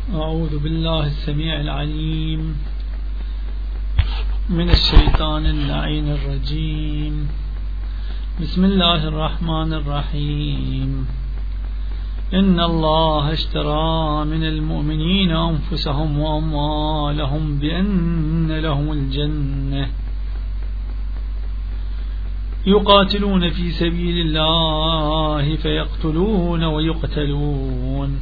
أعوذ بالله السميع العليم من الشيطان اللعين الرجيم. بسم الله الرحمن الرحيم. إن الله اشترى من المؤمنين أنفسهم وأموالهم بأن لهم الجنة يقاتلون في سبيل الله فيقتلون ويقتلون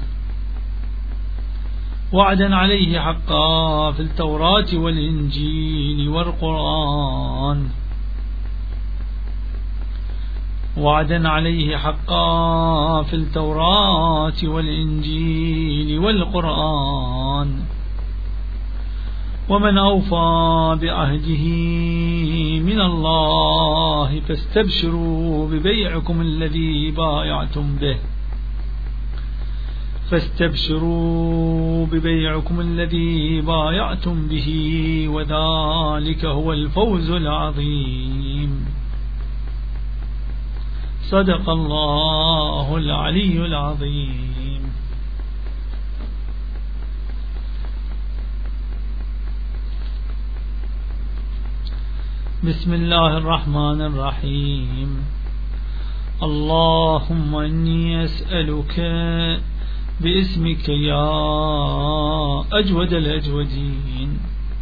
وعدا عليه حقا في التوراة والإنجيل والقرآن وعدا عليه حقا في التوراة والإنجيل والقرآن ومن أوفى بعهده من الله فاستبشروا ببيعكم الذي بايعتم به وذلك هو الفوز العظيم. صدق الله العلي العظيم. بسم الله الرحمن الرحيم. اللهم إني أسألك باسمك يا أجود الأجودين،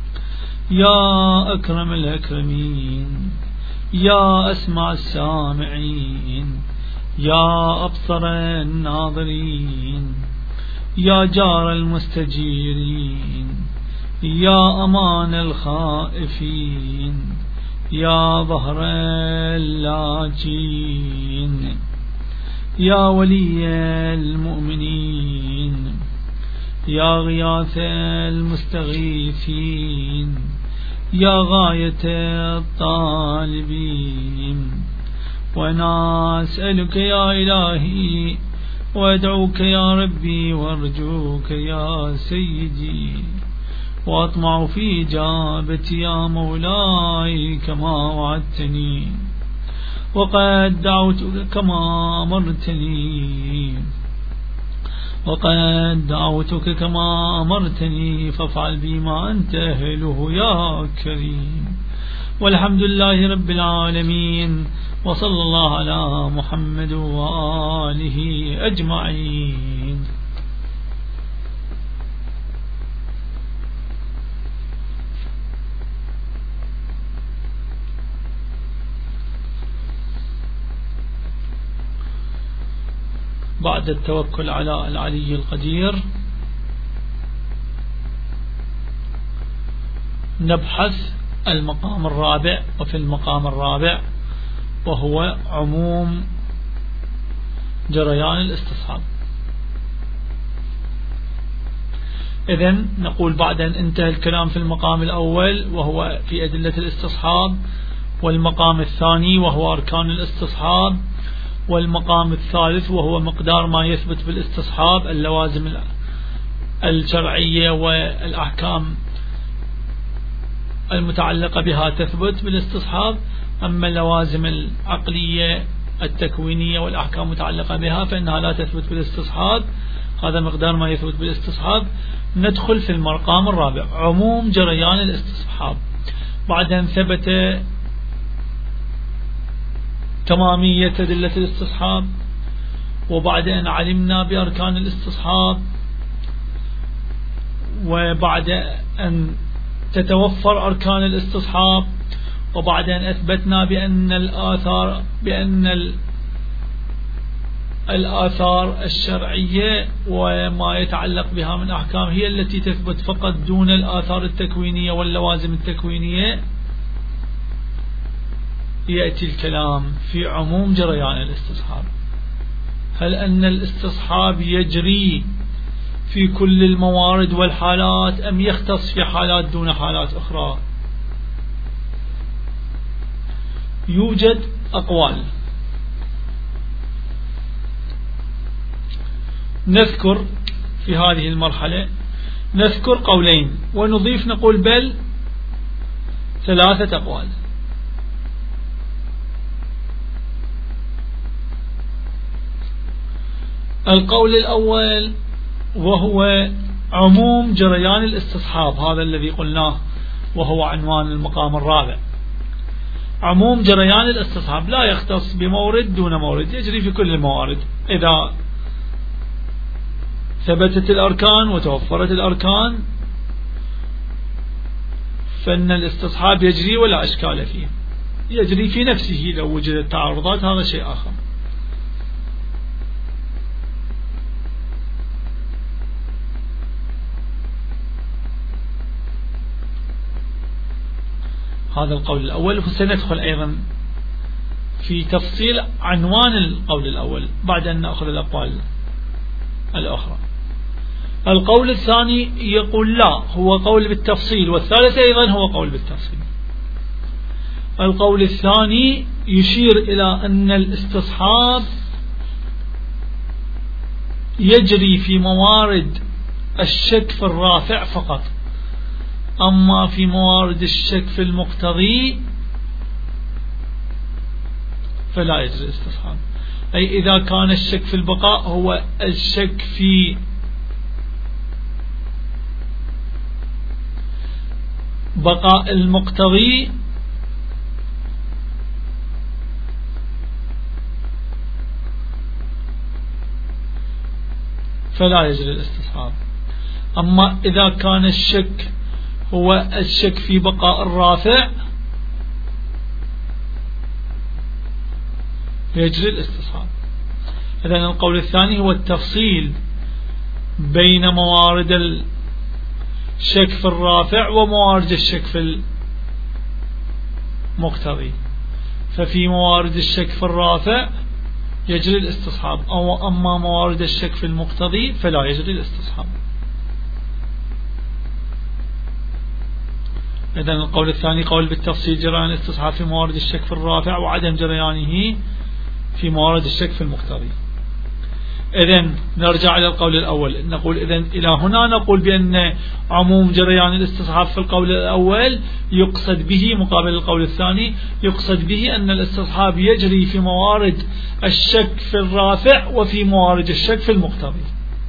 يا أكرم الأكرمين، يا أسمع السامعين، يا أبصر الناظرين، يا جار المستجيرين، يا أمان الخائفين، يا ظهر اللاجين، يا ولي المؤمنين، يا غياث المستغيثين، يا غاية الطالبين. وأنا أسألك يا إلهي وأدعوك يا ربي وأرجوك يا سيدي وأطمع في إجابتي يا مولاي كما وعدتني، وقد دعوتك كما أمرتني فافعل بي ما أنت أهله يا كريم. والحمد لله رب العالمين، وصلى الله على محمد وآله أجمعين. بعد التوكل على العلي القدير نبحث المقام الرابع. وفي المقام الرابع وهو عموم جريان الاستصحاب. إذن نقول بعد أن انتهى الكلام في المقام الأول وهو في أدلة الاستصحاب، والمقام الثاني وهو أركان الاستصحاب، والمقام الثالث وهو مقدار ما يثبت بالاستصحاب، اللوازم الشرعية والأحكام المتعلقة بها تثبت بالاستصحاب. أما اللوازم العقلية التكوينية والأحكام المتعلقة بها فإنها لا تثبت بالاستصحاب. هذا مقدار ما يثبت بالاستصحاب. ندخل في المقام الرابع، عموم جريان الاستصحاب. بعد أن ثبت تمامية أدلة الاستصحاب، وبعد أن علمنا بأركان الاستصحاب، وبعد أن تتوفر أركان الاستصحاب، وبعد أن أثبتنا بأن الآثار الشرعية وما يتعلق بها من أحكام هي التي تثبت فقط دون الآثار التكوينية واللوازم التكوينية، يأتي الكلام في عموم جريان الاستصحاب. هل أن الاستصحاب يجري في كل الموارد والحالات أم يختص في حالات دون حالات أخرى؟ يوجد أقوال. نذكر في هذه المرحلة نذكر قولين ونضيف نقول بل 3 أقوال. القول الأول وهو عموم جريان الاستصحاب، هذا الذي قلناه وهو عنوان المقام الرابع. عموم جريان الاستصحاب لا يختص بمورد دون مورد، يجري في كل الموارد. إذا ثبتت الأركان وتوفرت الأركان فإن الاستصحاب يجري ولا أشكال فيه، يجري في نفسه. لو وجدت تعارضات هذا شيء آخر. هذا القول الأول. وسندخل أيضا في تفصيل عنوان القول الأول بعد أن نأخذ الأقوال الأخرى. القول الثاني يقول لا، هو قول بالتفصيل، والثالث أيضا هو قول بالتفصيل. القول الثاني يشير إلى أن الاستصحاب يجري في موارد الشك في الرافع فقط، أما في موارد الشك في المقتضي فلا يجري الاستصحاب. أي إذا كان الشك في البقاء هو الشك في بقاء المقتضي فلا يجري الاستصحاب. أما إذا كان الشك هو الشك في بقاء الرافع يجري الاستصحاب. إذن القول الثاني هو التفصيل بين موارد الشك في الرافع وموارد الشك في المقتضي. ففي موارد الشك في الرافع يجري الاستصحاب، أو أما موارد الشك في المقتضي فلا يجري الاستصحاب. إذن القول الثاني قول بالتفصيل جريان الاستصحاب في موارد الشك في الرافع وعدم جريانه في موارد الشك في المقتضي. إذن نرجع إلى القول الأول، نقول إذن إلى هنا نقول بأن عموم جريان الاستصحاب في القول الأول يقصد به مقابل القول الثاني، يقصد به أن الاستصحاب يجري في موارد الشك في الرافع وفي موارد الشك في المقتضي.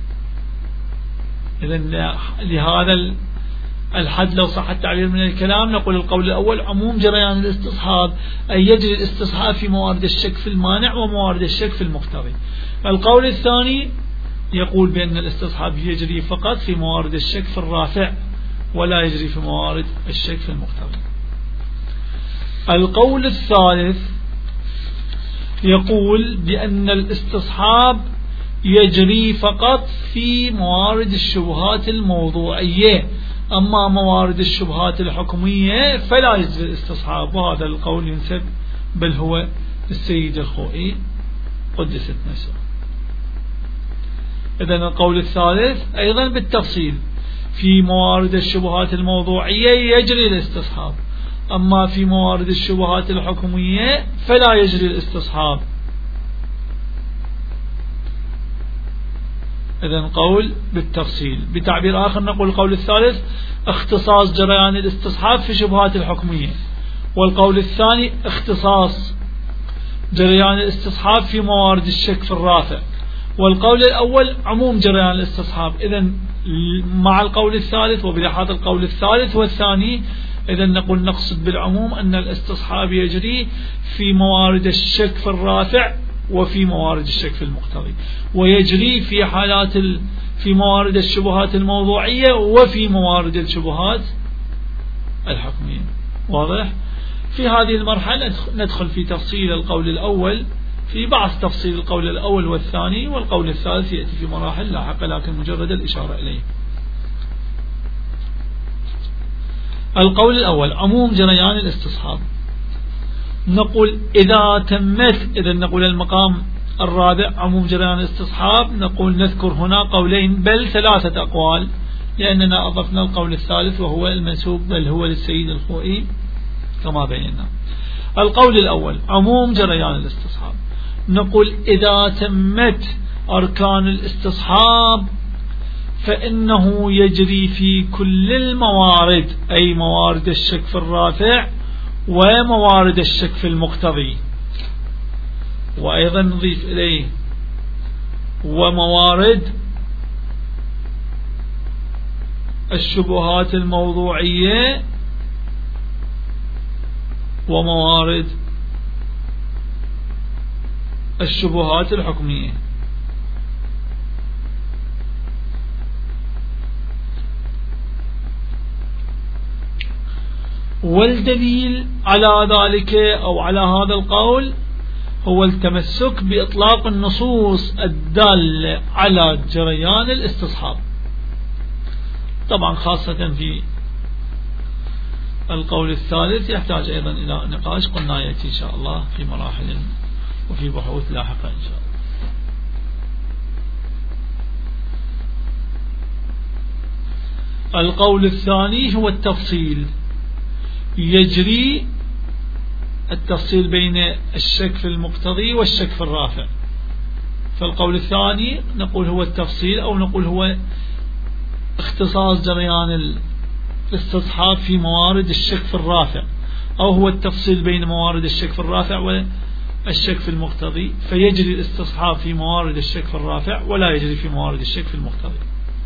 إذن لهذا الحد لو صح التعبير من الكلام نقول القول الأول عموم جريان الاستصحاب أي يجري الاستصحاب في موارد الشك في المانع وموارد الشك في المقتضي. القول الثاني يقول بأن الاستصحاب يجري فقط في موارد الشك في الرافع ولا يجري في موارد الشك في المقتضي. القول الثالث يقول بأن الاستصحاب يجري فقط في موارد الشبهات الموضوعية، أما موارد الشبهات الحكمية فلا يجري الاستصحاب. وهذا القول ينسب بل هو السيد الخوئي قدست نفسه. إذن القول الثالث أيضا بالتفصيل في موارد الشبهات الموضوعية يجري الاستصحاب، أما في موارد الشبهات الحكمية فلا يجري الاستصحاب. إذن قول بالتفصيل. بتعبير آخر نقول القول الثالث اختصاص جريان الاستصحاب في شبهات الحكمية، والقول الثاني اختصاص جريان الاستصحاب في موارد الشك في الرافع، والقول الأول عموم جريان الاستصحاب. إذن مع القول الثالث وبلحاظ القول الثالث والثاني إذن نقول نقصد بالعموم أن الاستصحاب يجري في موارد الشك في الرافع وفي موارد الشك في المقتضي، ويجري في حالات في موارد الشبهات الموضوعية وفي موارد الشبهات الحكمية. واضح؟ في هذه المرحلة ندخل في تفصيل القول الأول، في بعض تفصيل القول الأول والثاني، والقول الثالث يأتي في مراحل لاحقة لكن مجرد الإشارة إليه. القول الأول عموم جريان الاستصحاب. نقول إذا تمت، إذا نقول المقام الرابع عموم جريان الاستصحاب، نقول نذكر هنا قولين بل ثلاثة أقوال، لأننا أضفنا القول الثالث وهو المنسوب بل هو للسيد الخوئي كما بينا. القول الأول عموم جريان الاستصحاب، نقول إذا تمت أركان الاستصحاب فإنه يجري في كل الموارد، أي موارد الشك في الرافع وموارد الشك في المقتضي، وأيضا نضيف إليه وموارد الشبهات الموضوعية وموارد الشبهات الحكمية. والدليل على ذلك أو على هذا القول هو التمسك بإطلاق النصوص الدالة على جريان الاستصحاب، طبعا خاصة في القول الثالث يحتاج أيضا إلى نقاش، قلنا يأتي إن شاء الله في مراحل وفي بحوث لاحقة إن شاء الله. القول الثاني هو التفصيل، يجري التفصيل بين الشك في المقتضي والشك في الرافع. فالقول الثاني نقول هو التفصيل، أو نقول هو اختصاص جريان الاستصحاب في موارد الشك في الرافع، أو هو التفصيل بين موارد الشك في الرافع والشك في المقتضي، فيجري الاستصحاب في موارد الشك في الرافع ولا يجري في موارد الشك في المقتضي.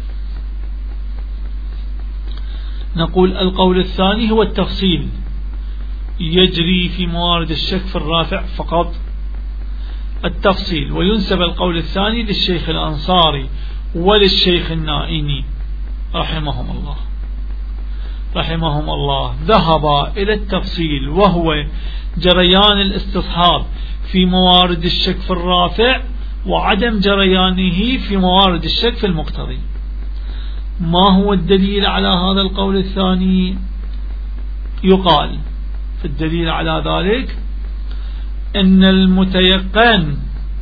نقول القول الثاني هو التفصيل، يجري في موارد الشك في الرافع فقط التفصيل. وينسب القول الثاني للشيخ الأنصاري وللشيخ النائني رحمهم الله، ذهب إلى التفصيل وهو جريان الاستصحاب في موارد الشك في الرافع وعدم جريانه في موارد الشك في المقتضي. ما هو الدليل على هذا القول الثاني؟ يقال في الدليل على ذلك أن المتيقن،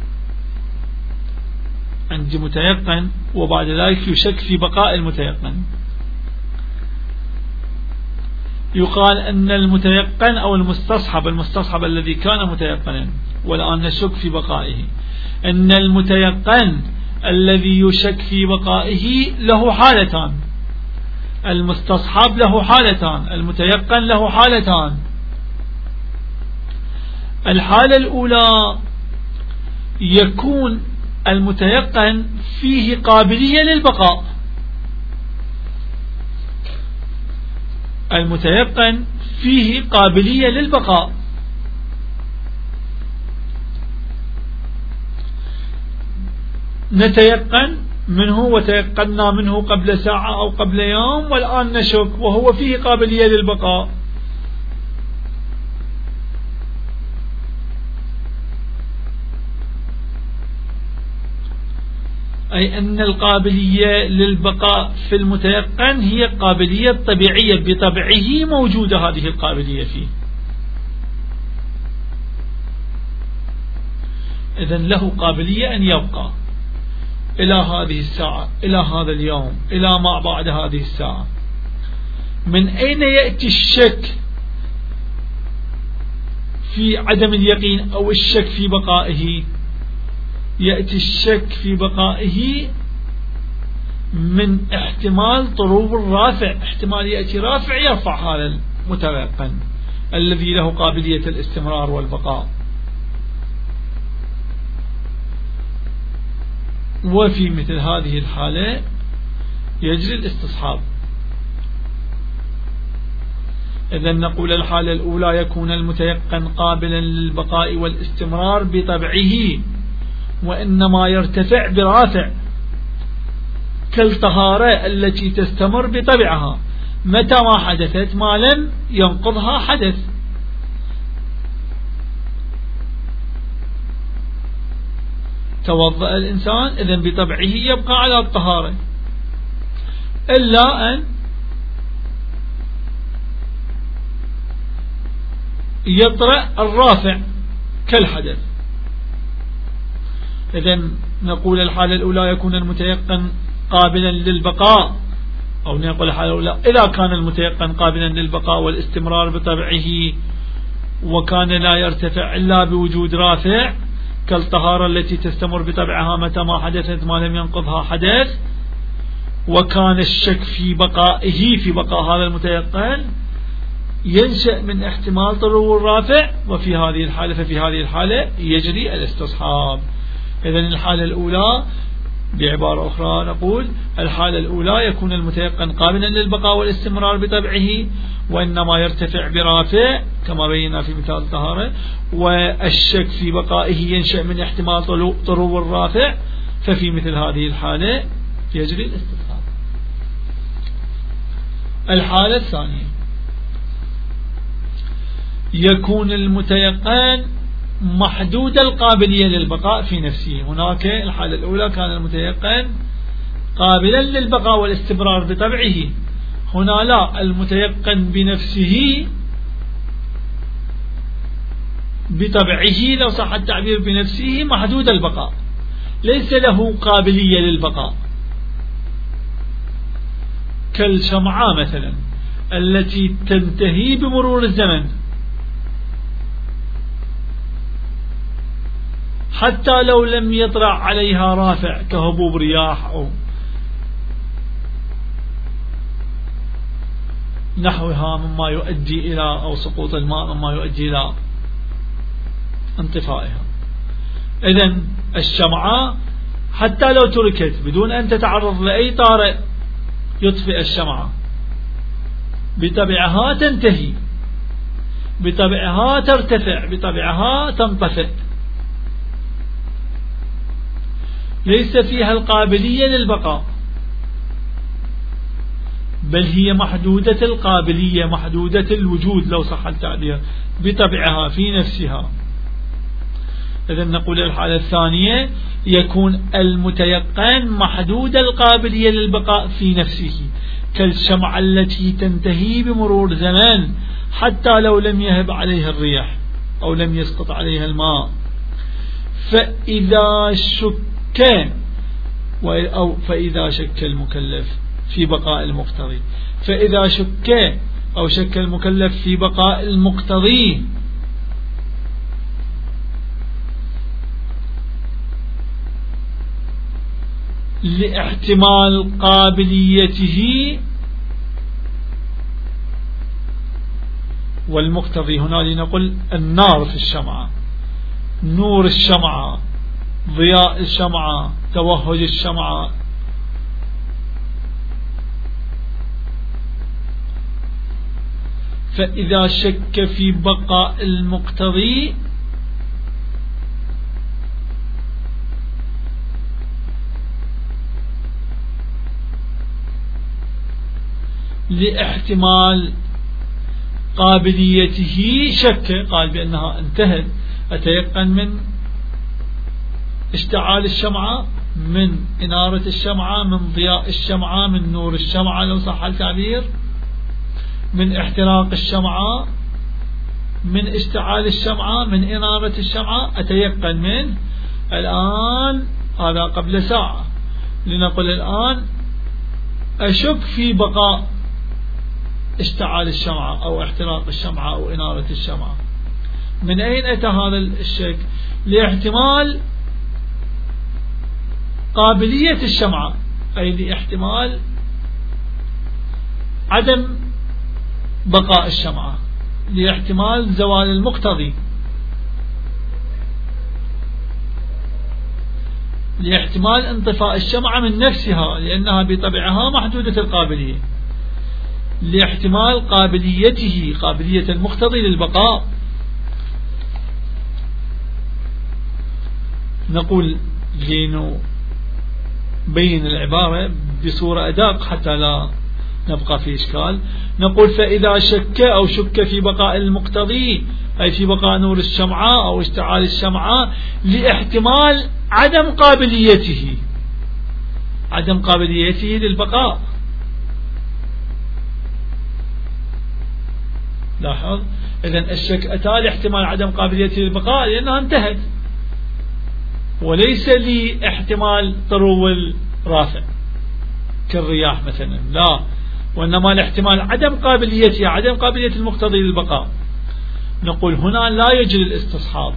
عندي متيقن وبعد ذلك يشك في بقاء المتيقن، يقال أن المتيقن أو المستصحب الذي كان متيقنا والآن نشك في بقائه، أن المتيقن الذي يشك في بقائه له حالتان، المستصحب له حالتان، المتيقن له حالتان. الحالة الأولى يكون المتيقن فيه قابلية للبقاء، المتيقن فيه قابلية للبقاء، نتيقن منه وتيقنا منه قبل ساعة أو قبل يوم والآن نشك وهو فيه قابلية للبقاء. أي أن القابلية للبقاء في المتيقن هي قابلية طبيعية بطبعه، موجودة هذه القابلية فيه، إذن له قابلية أن يبقى إلى هذه الساعة، إلى هذا اليوم، إلى ما بعد هذه الساعة. من أين يأتي الشك في عدم اليقين أو الشك في بقائه؟ يأتي الشك في بقائه من احتمال طروب الرافع، احتمال يأتي رافع يرفع هذا المتيقن الذي له قابلية الاستمرار والبقاء. وفي مثل هذه الحالة يجري الاستصحاب. إذن نقول الحالة الأولى يكون المتيقن قابلا للبقاء والاستمرار بطبعه، وإنما يرتفع برافع كالطهارة التي تستمر بطبعها متى ما حدثت ما لم ينقضها حدث. توضأ الإنسان إذن بطبعه يبقى على الطهارة، إلا أن يطرأ الرافع كالحدث. إذن نقول الحالة الأولى يكون المتيقن قابلا للبقاء، أو نقول الحالة الأولى إذا كان المتيقن قابلا للبقاء والاستمرار بطبعه وكان لا يرتفع إلا بوجود رافع كالطهارة التي تستمر بطبعها متى ما حدثت ما لم ينقضها حدث، وكان الشك في بقائه في بقاء هذا المتيقن ينشأ من احتمال طلوع الرافع، وفي هذه الحالة ففي هذه الحالة يجري الاستصحاب. إذن الحالة الأولى بعبارة أخرى نقول الحالة الأولى يكون المتيقن قابلا للبقاء والاستمرار بطبعه، وإنما يرتفع برافع كما بينا في مثال الطهارة، والشك في بقائه ينشأ من احتمال طلوع الرافع، ففي مثل هذه الحالة يجري الاستصحاب. الحالة الثانية يكون المتيقن محدود القابلية للبقاء في نفسه. هناك الحالة الأولى كان المتيقن قابلا للبقاء والاستمرار بطبعه، هنا لا، المتيقن بنفسه بطبعه لو صح التعبير بنفسه محدود البقاء، ليس له قابلية للبقاء، كالشمعة مثلا التي تنتهي بمرور الزمن، حتى لو لم يطرأ عليها رافع كهبوب رياح أو نحوها مما يؤدي إلى أو سقوط الماء مما يؤدي إلى انطفائها. إذن الشمعة حتى لو تركت بدون أن تتعرض لأي طارئ يطفئ الشمعة، بطبعها تنتهي، بطبعها ترتفع، بطبعها تنطفئ، ليس فيها القابلية للبقاء، بل هي محدودة القابلية، محدودة الوجود لو صح التعبير، بطبعها في نفسها. إذن نقول الحالة الثانية يكون المتيقن محدود القابلية للبقاء في نفسه، كالشمعة التي تنتهي بمرور زمان حتى لو لم يهب عليها الريح أو لم يسقط عليها الماء. فإذا شك المكلف في بقاء المقتضي، فإذا شك أو شك المكلف في بقاء المقتضي لاحتمال قابليته، والمقتضي هنا لنقول النار في الشمعة، نور الشمعة، ضياء الشمعة، توهج الشمعة، فإذا شك في بقاء المقتضي لاحتمال قابليته، شك قال بأنها انتهت، أتيقن من اشتعال الشمعة، من إنارة الشمعة، من ضياء الشمعة، من نور الشمعة لو صح التعبير، من احتراق الشمعة، من اشتعال الشمعة، من إنارة الشمعة، أتيقن منه. الآن هذا قبل ساعة، لنقول الآن أشك في بقاء اشتعال الشمعة أو احتراق الشمعة أو إنارة الشمعة. من أين أتى هذا الشك؟ لاحتمال قابلية الشمعة، أي لاحتمال عدم بقاء الشمعة، لاحتمال زوال المقتضي، لاحتمال انطفاء الشمعة من نفسها لأنها بطبعها محدودة القابلية، لاحتمال قابليته، قابلية المقتضي للبقاء. نقول بين العبارة بصورة أدق حتى لا نبقى في إشكال. نقول فإذا شك أو شك في بقاء المقتضي، أي في بقاء نور الشمعة أو اشتعال الشمعة، لاحتمال عدم قابليته، عدم قابليته للبقاء. لاحظ، إذن الشك أتى لاحتمال عدم قابليته للبقاء لأنها انتهت، وليس لاحتمال طرو الرافع كالرياح مثلا، لا، وإنما لاحتمال عدم قابليتها، عدم قابلية المقتضي للبقاء. نقول هنا لا يجري الاستصحاب.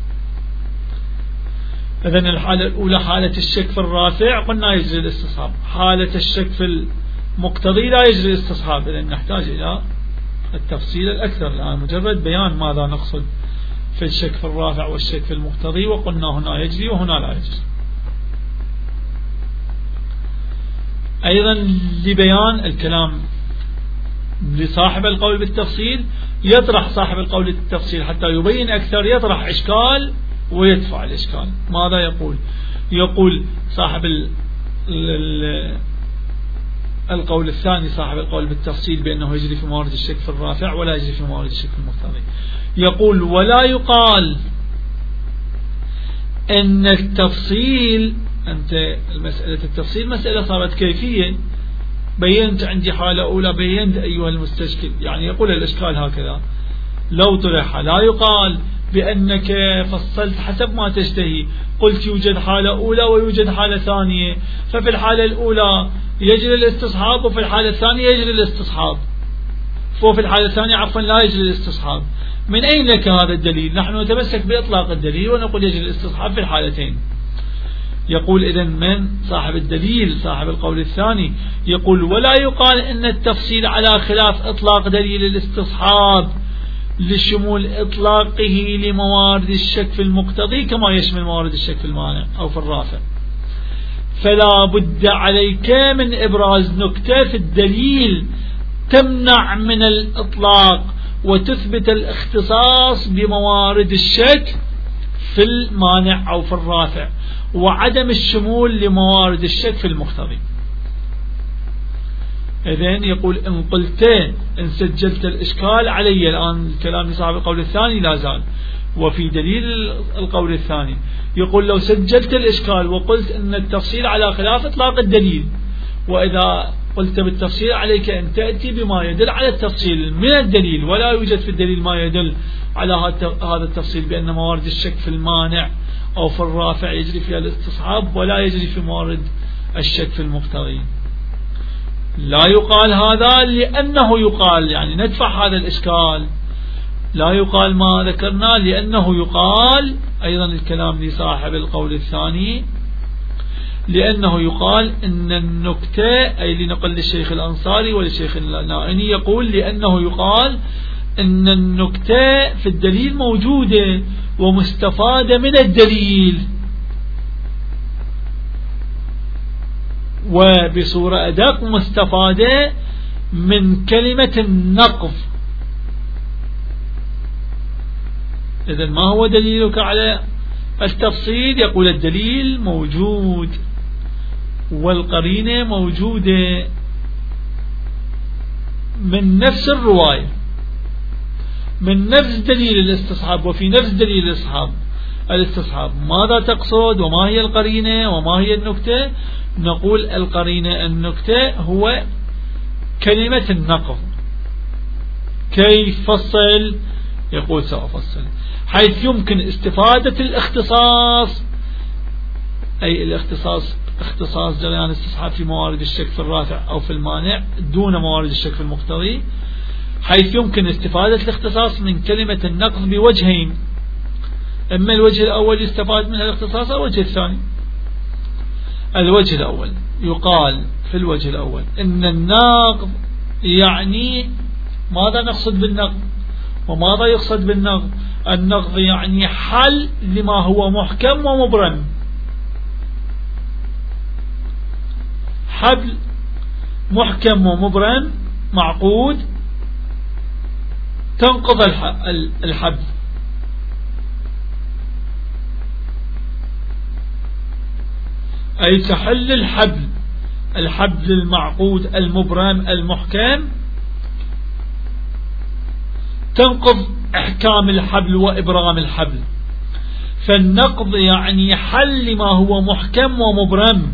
إذن الحالة الأولى حالة الشك في الرافع قلنا يجري الاستصحاب، حالة الشك في المقتضي لا يجري الاستصحاب. إذن نحتاج إلى التفصيل الأكثر، الآن مجرد بيان ماذا نقصد في الشك في الرافع والشك في المقتضي، وقلنا هنا يجري وهنا لا يجري. أيضا لبيان الكلام لصاحب القول بالتفصيل، يطرح صاحب القول بالتفصيل حتى يبين أكثر، يطرح إشكال ويدفع الإشكال. ماذا يقول؟ يقول صاحب القول الثاني صاحب القول بالتفصيل بأنه يجري في موارد الشك في الرافع ولا يجري في موارد الشك في المقتضي، يقول ولا يقال أن التفصيل، أنت مسألة التفصيل مسألة صارت كيفية، بينت عندي حالة أولى، بينت أيها المستشكل، يعني يقول الإشكال هكذا لو طرح، لا يقال بأنك فصلت حسب ما تشتهي، قلت يوجد حالة أولى ويوجد حالة ثانية، ففي الحالة الأولى يجري الاستصحاب وفي الحالة الثانية يجري الاستصحاب، وفي الحالة الثانية عفوا لا يجري الاستصحاب. من أين لك هذا الدليل؟ نحن نتمسك بإطلاق الدليل ونقول يجري الاستصحاب في الحالتين. يقول إذن من صاحب الدليل صاحب القول الثاني يقول ولا يقال إن التفصيل على خلاف إطلاق دليل الاستصحاب لشمول إطلاقه لموارد الشك في المقتضي كما يشمل موارد الشك في المانع أو في الرافع، فلا بد عليك من إبراز نكتة في الدليل تمنع من الإطلاق وتثبت الاختصاص بموارد الشك في المانع أو في الرافع وعدم الشمول لموارد الشك في المقتضي. إذن يقول إن قلت إن سجلت الإشكال علي، الآن الكلام لصاحب القول الثاني لا زال، وفي دليل القول الثاني يقول لو سجلت الإشكال وقلت إن التفصيل على خلاف إطلاق الدليل، وإذا قلت بالتفصيل عليك أن تأتي بما يدل على التفصيل من الدليل، ولا يوجد في الدليل ما يدل على هذا التفصيل بأن موارد الشك في المانع أو في الرافع يجري فيها الاستصحاب ولا يجري في موارد الشك في المقتضي. لا يقال هذا لأنه يقال، يعني ندفع هذا الإشكال، لا يقال ما ذكرنا لأنه يقال، أيضا الكلام لصاحب القول الثاني، لأنه يقال إن النكتة، أي لنقل للشيخ الأنصاري وللشيخ النائني، يقول لأنه يقال إن النكتة في الدليل موجودة ومستفادة من الدليل، وبصورة أدق مستفادة من كلمة النقض. إذن ما هو دليلك على التفصيل؟ يقول الدليل موجود والقرينة موجودة من نفس الرواية، من نفس دليل الاستصحاب وفي نفس دليل الاستصحاب. ماذا تقصد وما هي القرينة وما هي النكتة؟ نقول القرينة النكتة هو كلمة النقض. كيف فصل؟ يقول سأفصل، حيث يمكن استفادة الاختصاص، أي اختصاص جريان الاستصحاب في موارد الشك في الرافع أو في المانع دون موارد الشك في المقتضي، حيث يمكن استفادة الاختصاص من كلمة النقض بوجهين، إما الوجه الأول يستفاد من الاختصاص أو الوجه الثاني. الوجه الأول يقال في الوجه الأول إن النقض يعني ماذا نقصد بالنقض وماذا يقصد بالنقض؟ النقض يعني حل لما هو محكم ومبرم، حبل محكم ومبرم معقود تنقض الحبل، أي تحل الحبل المعقود المبرم المحكم، تنقض احكام الحبل وابرام الحبل. فالنقض يعني حل ما هو محكم ومبرم.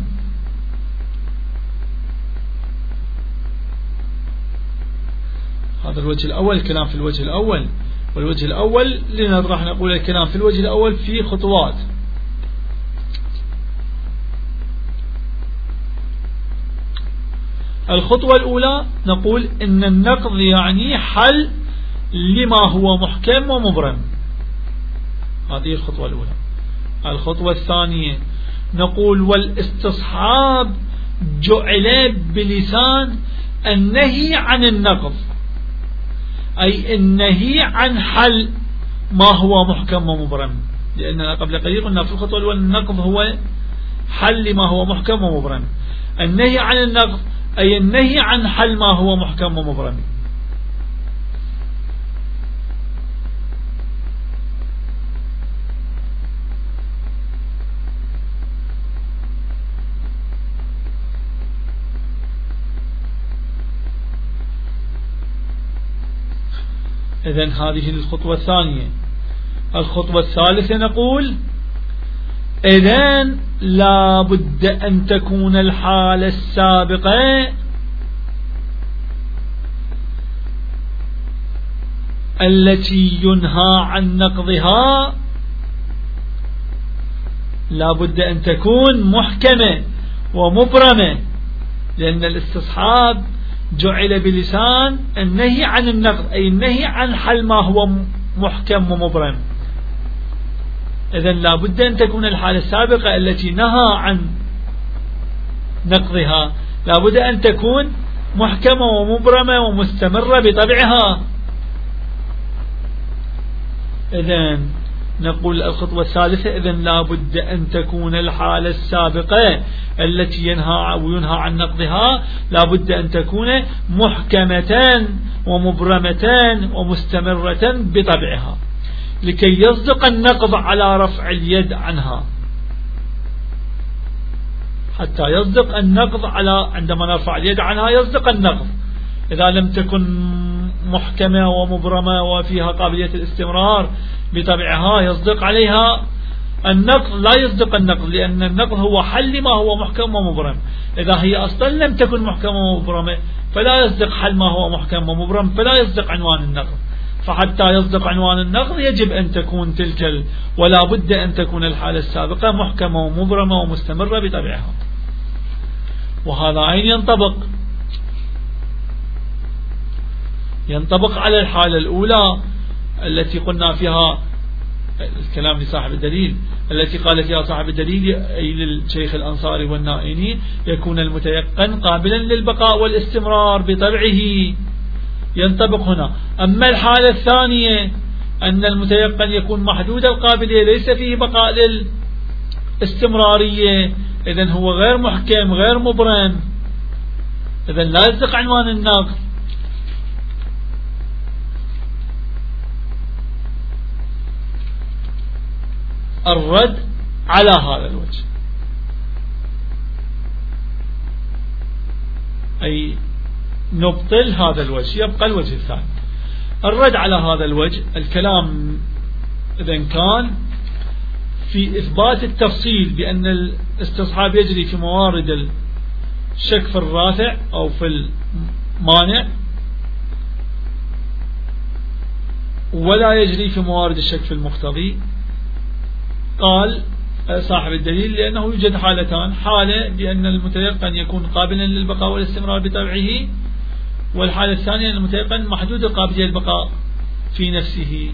هذا الوجه الأول، الكلام في الوجه الأول. والوجه الأول راح نقول الكلام في الوجه الأول في خطوات. الخطوة الأولى نقول إن النقض يعني حل لما هو محكم ومبرم، هذه الخطوة الأولى. الخطوة الثانية نقول والاستصحاب جعل بلسان النهي عن النقض، أي النهي عن حل ما هو محكم ومبرم، لأننا قبل قليل قلنا في الخطوة الأولى النقض هو حل ما هو محكم ومبرم. النهي عن النقض أي النهي عن حل ما هو محكم ومبرم. إذن هذه الخطوة الثانية. الخطوة الثالثة نقول إذن لا بد أن تكون الحالة السابقة التي ينهى عن نقضها لا بد أن تكون محكمة ومبرمة، لأن الاستصحاب جعل بلسان النهي عن النقض أي النهي عن حل ما هو محكم ومبرم. إذن لا بد أن تكون الحالة السابقة التي نهى عن نقضها لا بد أن تكون محكمة ومبرمة ومستمرة بطبعها. إذن نقول الخطوة الثالثة إذن لا بد أن تكون الحالة السابقة التي ينهى عن نقضها لا بد أن تكون محكمة ومبرمة ومستمرة بطبعها لكي يصدق النقض على رفع اليد عنها. حتى يصدق النقض على عندما نرفع اليد عنها يصدق النقض. إذا لم تكن محكمة ومبرمة وفيها قابلية الاستمرار بطبعها يصدق عليها النقض لا يصدق النقض، لأن النقض هو حل ما هو محكم ومبرم. إذا هي أصلا لم تكن محكمة ومبرمة فلا يصدق حل ما هو محكم ومبرم، فلا يصدق عنوان النقض. فحتى يصدق عنوان النقض يجب أن تكون ولا بد أن تكون الحالة السابقة محكمة ومبرمة ومستمرة بطبعها. وهذا أين ينطبق على الحالة الأولى التي قلنا فيها الكلام لصاحب الدليل، التي قال فيها صاحب الدليل أي للشيخ الأنصاري والنائني يكون المتيقن قابلا للبقاء والاستمرار بطبعه، ينطبق هنا. أما الحالة الثانية أن المتيقن يكون محدود القابلية ليس فيه بقاء للاستمرارية، إذن هو غير محكم غير مبرم، إذن لا يصدق عنوان النقض. الرد على هذا الوجه أي نبطل هذا الوجه، يبقى الوجه الثاني. الرد على هذا الوجه الكلام إذن كان في إثبات التفصيل بأن الاستصحاب يجري في موارد الشك في الرافع أو في المانع ولا يجري في موارد الشك في المقتضي. قال صاحب الدليل لأنه يوجد حالتان، حالة بأن المتيقن يكون قابلا للبقاء والاستمرار بطبعه، والحالة الثانية أن المتيقن محدود القابلية للبقاء في نفسه.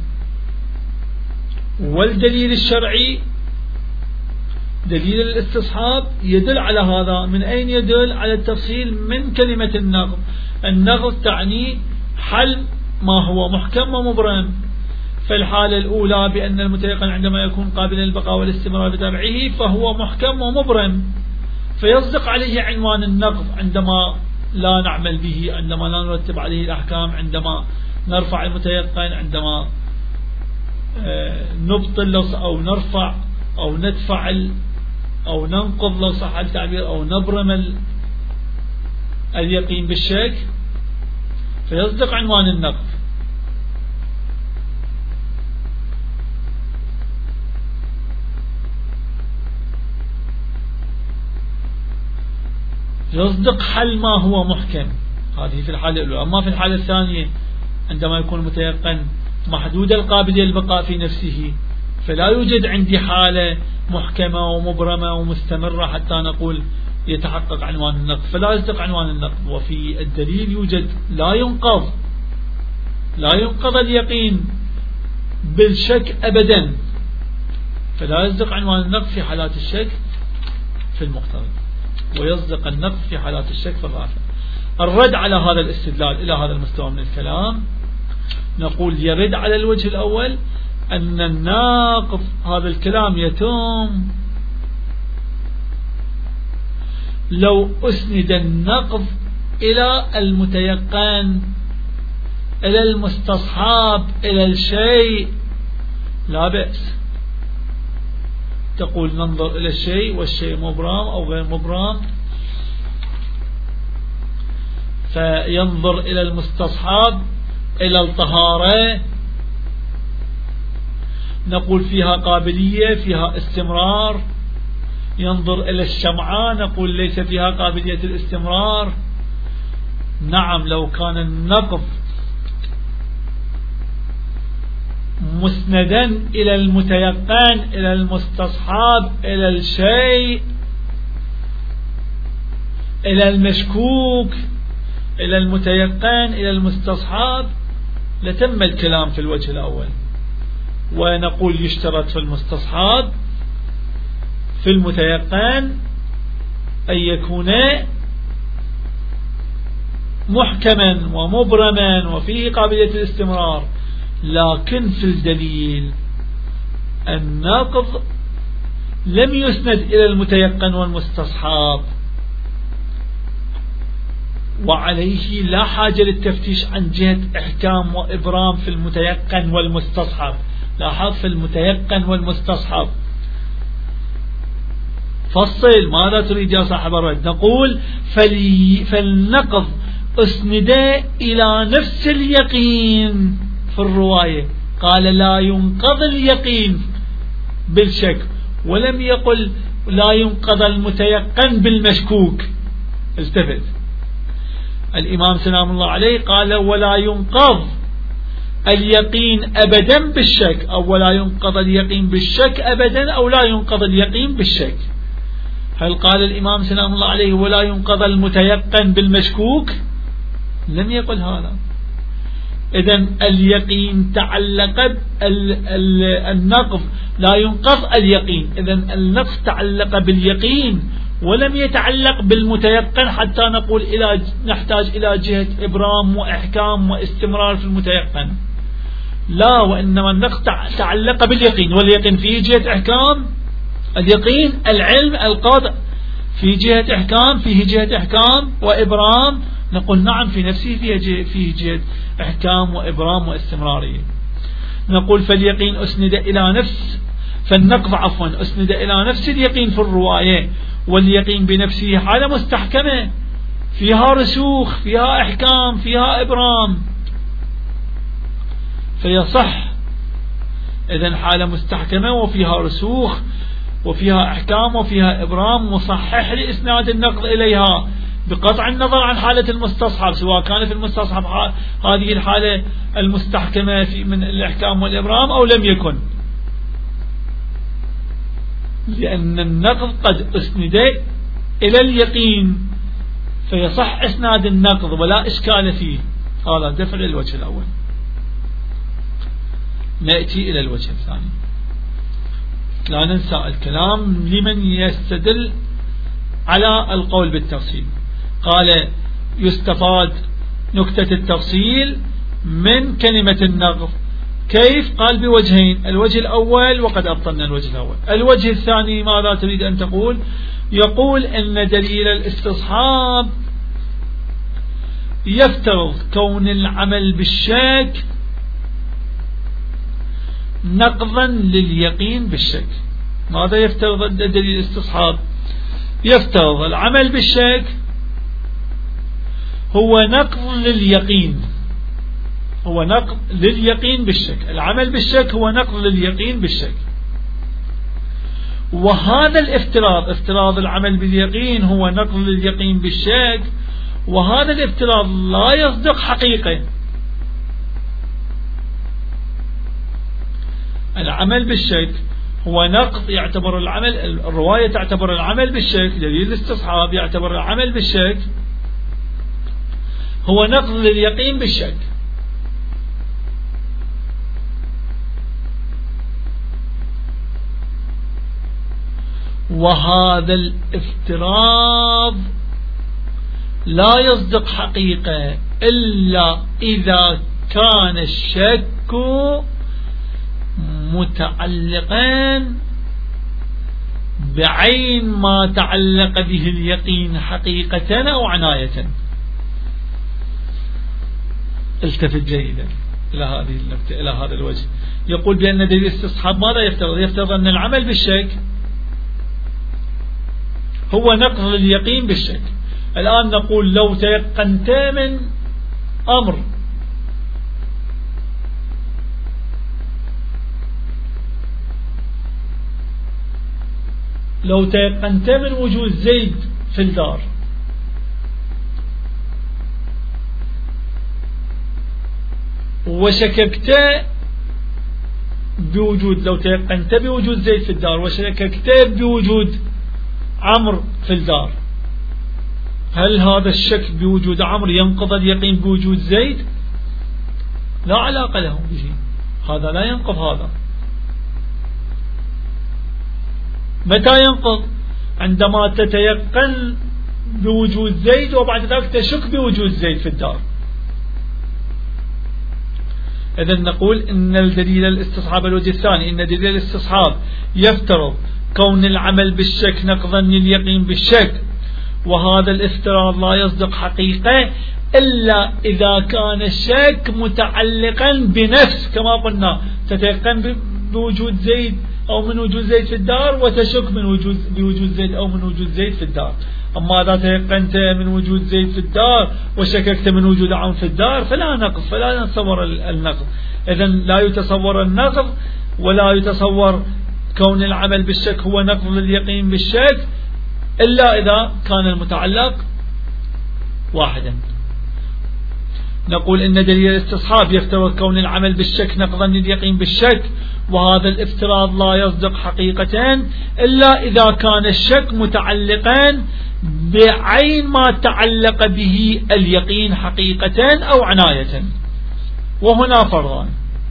والدليل الشرعي دليل الاستصحاب يدل على هذا. من أين يدل؟ على التفصيل من كلمة النقض. النقض تعني حل ما هو محكم ومبرم. فالحالة الأولى بأن المتيقن عندما يكون قابلا للبقاء والاستمرار بطبعه فهو محكم ومبرم، فيصدق عليه عنوان النقض عندما لا نعمل به، عندما لا نرتب عليه الأحكام، عندما نرفع المتيقن، عندما نبطل أو نرفع أو ندفع أو ننقض لو صح التعبير أو نبرم اليقين بالشك، فيصدق عنوان النقض. يصدق حل ما هو محكم، هذه في الحالة الأولى. أما في الحالة الثانية عندما يكون المتيقن محدود القابلية للبقاء في نفسه فلا يوجد عندي حالة محكمة ومبرمة ومستمرة حتى نقول يتحقق عنوان النقض، فلا يصدق عنوان النقض. وفي الدليل يوجد لا ينقض اليقين بالشك أبدا، فلا يصدق عنوان النقض في حالات الشك في المقتضى، ويصدق النقض في حالات الشك في الرافع. الرد على هذا الاستدلال إلى هذا المستوى من الكلام نقول يرد على الوجه الأول أن الناقض هذا الكلام يتم لو أسند النقض إلى المتيقن، إلى المستصحاب، إلى الشيء، لا بأس. تقول ننظر إلى الشيء والشيء مبرام أو غير مبرام، فينظر إلى المستصحاب، إلى الطهارة، نقول فيها قابلية، فيها استمرار. ينظر إلى الشمعة، نقول ليس فيها قابلية الاستمرار. نعم، لو كان النقض مسندا إلى المتيقن، إلى المستصحاب، إلى الشيء، إلى المشكوك، إلى المتيقن، إلى المستصحاب، لتم الكلام في الوجه الأول. ونقول يشترط في المستصحاب في المتيقن أن يكون محكما ومبرما وفيه قابلية الاستمرار. لكن في الدليل النقض لم يسند إلى المتيقن والمستصحاب، وعليه لا حاجة للتفتيش عن جهة إحكام وإبرام في المتيقن والمستصحب. لاحظ، في المتيقن والمستصحب. فصل، ماذا تريد يا صاحب الرد؟ نقول فالنقض أسند إلى نفس اليقين في الرواية، قال لا ينقض اليقين بالشك، ولم يقل لا ينقض المتيقن بالمشكوك. التفت الإمام سلام الله عليه قال ولا ينقض اليقين أبدا بالشك، أو ولا ينقض اليقين بالشك أبدا، أو لا ينقض اليقين بالشك. هل قال الإمام سلام الله عليه ولا ينقض المتيقن بالمشكوك؟ لم يقل هذا. إذن اليقين تعلق النقض، لا ينقض اليقين، إذن النقض تعلق باليقين ولم يتعلق بالمتيقن، حتى نقول نحتاج إلى جهة إبرام وإحكام واستمرار في المتيقن. لا، وإنما النقض تعلق باليقين، واليقين فيه جهة إحكام. اليقين العلم القاطع في جهة إحكام، فيه جهة إحكام وإبرام. نقول نعم، في نفسه فيه جهة إحكام وإبرام واستمرارية. نقول فاليقين أسند إلى نفس، فالنقض عفوا أسند إلى نفس اليقين في الرواية، واليقين بنفسه حالة مستحكمة فيها رسوخ، فيها إحكام، فيها إبرام، فيصح. إذن حالة مستحكمة وفيها رسوخ وفيها إحكام وفيها إبرام، مصحح لإسناد النقض إليها بقطع النظر عن حالة المستصحب، سواء كان في المستصحب هذه الحالة المستحكمة من الإحكام والإبرام أو لم يكن، لأن النقض قد أسند إلى اليقين، فيصح إسناد النقض ولا إشكال فيه. هذا دفع الوجه الأول. نأتي إلى الوجه الثاني. لا ننسى الكلام لمن يستدل على القول بالتفصيل. قال يستفاد نكتة التفصيل من كلمة النقض. كيف؟ قال بوجهين، الوجه الأول وقد أبطلنا الوجه الأول. الوجه الثاني ماذا تريد أن تقول؟ يقول أن دليل الاستصحاب يفترض كون العمل بالشك نقضا لليقين بالشك. ماذا يفترض دليل الاستصحاب؟ يفترض العمل بالشك هو نقض لليقين، هو نقض لليقين بالشك. العمل بالشك هو نقض لليقين بالشك. وهذا الافتراض، افتراض العمل باليقين هو نقض لليقين بالشك، وهذا الافتراض لا يصدق حقيقة. العمل بالشك هو نقض، يعتبر العمل، الرواية تعتبر العمل بالشك، دليل الاستصحاب يعتبر العمل بالشك هو نقض لليقين بالشك. وهذا الافتراض لا يصدق حقيقة إلا إذا كان الشك متعلقا بعين ما تعلق به اليقين حقيقة أو عناية. التفت جيدا إلى هذه النقطة، إلى هذا الوجه. يقول بأن دليل الاستصحاب ماذا يفترض؟ يفترض أن العمل بالشك هو نقل اليقين بالشك. الآن نقول لو تيقنت من أمر لو تيقنت من وجود زيد في الدار، وشككت بوجود، لو تيقنت بوجود زيد في الدار وشككت بوجود عمرو في الدار، هل هذا الشك بوجود عمرو ينقض اليقين بوجود زيد؟ لا علاقة له به، هذا لا ينقض هذا. متى ينقض؟ عندما تتيقن بوجود زيد وبعد ذلك تشك بوجود زيد في الدار. إذن نقول إن الدليل الاستصحاب الوجه الثاني، إن دليل الاستصحاب يفترض كون العمل بالشك نقضا لليقين بالشك، وهذا الافتراض لا يصدق حقيقة إلا إذا كان الشك متعلقا بنفس، كما قلنا تتيقن بوجود زيد أو من وجود زيد في الدار وتشك من بوجود زيد أو من وجود زيد في الدار. أما إذا تيقنت من وجود زيد في الدار وشككت من وجود عمرو في الدار فلا نقض، فلا نتصور النقض. إذن لا يتصور النقض ولا يتصور كون العمل بالشك هو نقض لليقين بالشك إلا إذا كان المتعلق واحدا. نقول إن دليل الاستصحاب يفترض كون العمل بالشك نقضا لليقين بالشك، وهذا الافتراض لا يصدق حقيقة إلا إذا كان الشك متعلقا بعين ما تعلق به اليقين حقيقة أو عناية. وهنا فرضان: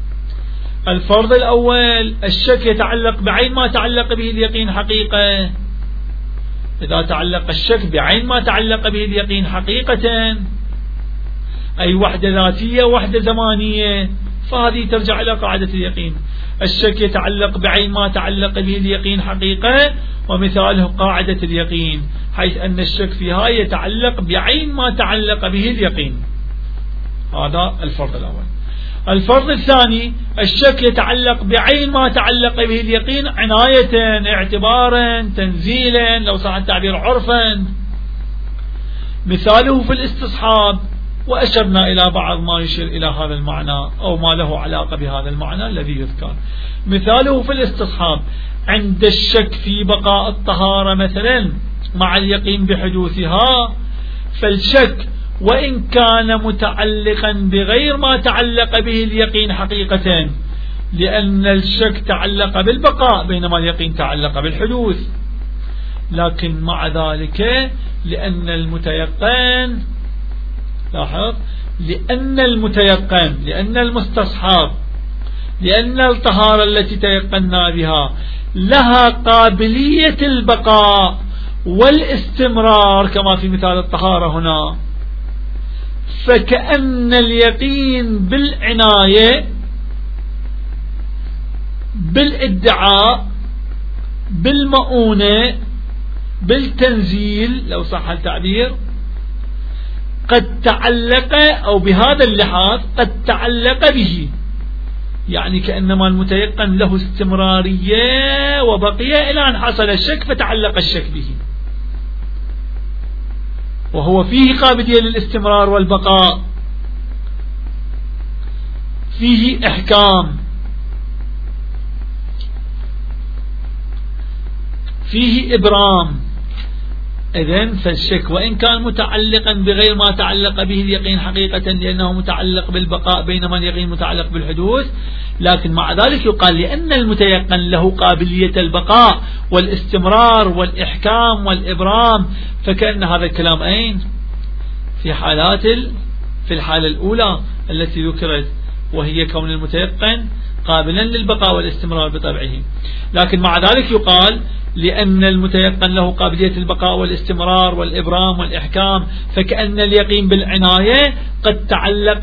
الفرض الأول الشك يتعلق بعين ما تعلق به اليقين حقيقة. إذا تعلق الشك بعين ما تعلق به اليقين حقيقة، أي وحدة ذاتية وحدة زمانية، فهذه ترجع إلى قاعدة اليقين. الشك يتعلق بعين ما تعلق به اليقين حقيقة، ومثاله قاعدة اليقين، حيث أن الشك فيها يتعلق بعين ما تعلق به اليقين. هذا الفرض الأول. الفرض الثاني الشك يتعلق بعين ما تعلق به اليقين عناية، اعتبارا، تنزيلا، لو صح التعبير عرفا. مثاله في الاستصحاب، وأشرنا إلى بعض ما يشير إلى هذا المعنى أو ما له علاقة بهذا المعنى الذي يذكر. مثاله في الاستصحاب عند الشك في بقاء الطهارة مثلا مع اليقين بحدوثها، فالشك وإن كان متعلقا بغير ما تعلق به اليقين حقيقة، لأن الشك تعلق بالبقاء بينما اليقين تعلق بالحدوث، لكن مع ذلك لأن المتيقن، لاحظ، لأن المتيقن، لأن المستصحاب، لأن الطهارة التي تيقنا بها لها قابلية البقاء والاستمرار كما في مثال الطهارة هنا، فكأن اليقين بالعناية، بالادعاء، بالمؤونة، بالتنزيل لو صح التعبير، قد تعلق، أو بهذا اللحاظ قد تعلق به، يعني كأنما المتيقن له استمرارية وبقية إلى أن حصل الشك فتعلق الشك به، وهو فيه قابلية للاستمرار والبقاء، فيه إحكام، فيه إبرام. إذن فالشك وإن كان متعلقا بغير ما تعلق به اليقين حقيقة لأنه متعلق بالبقاء بينما اليقين متعلق بالحدوث، لكن مع ذلك يقال لأن المتيقن له قابلية البقاء والاستمرار والإحكام والإبرام، فكأن هذا الكلام أين؟ في الحالة الأولى التي ذكرت، وهي كون المتيقن قابلا للبقاء والاستمرار بطبعه. لكن مع ذلك يقال لأن المتيقن له قابلية البقاء والاستمرار والإبرام والإحكام، فكأن اليقين بالعناية قد تعلق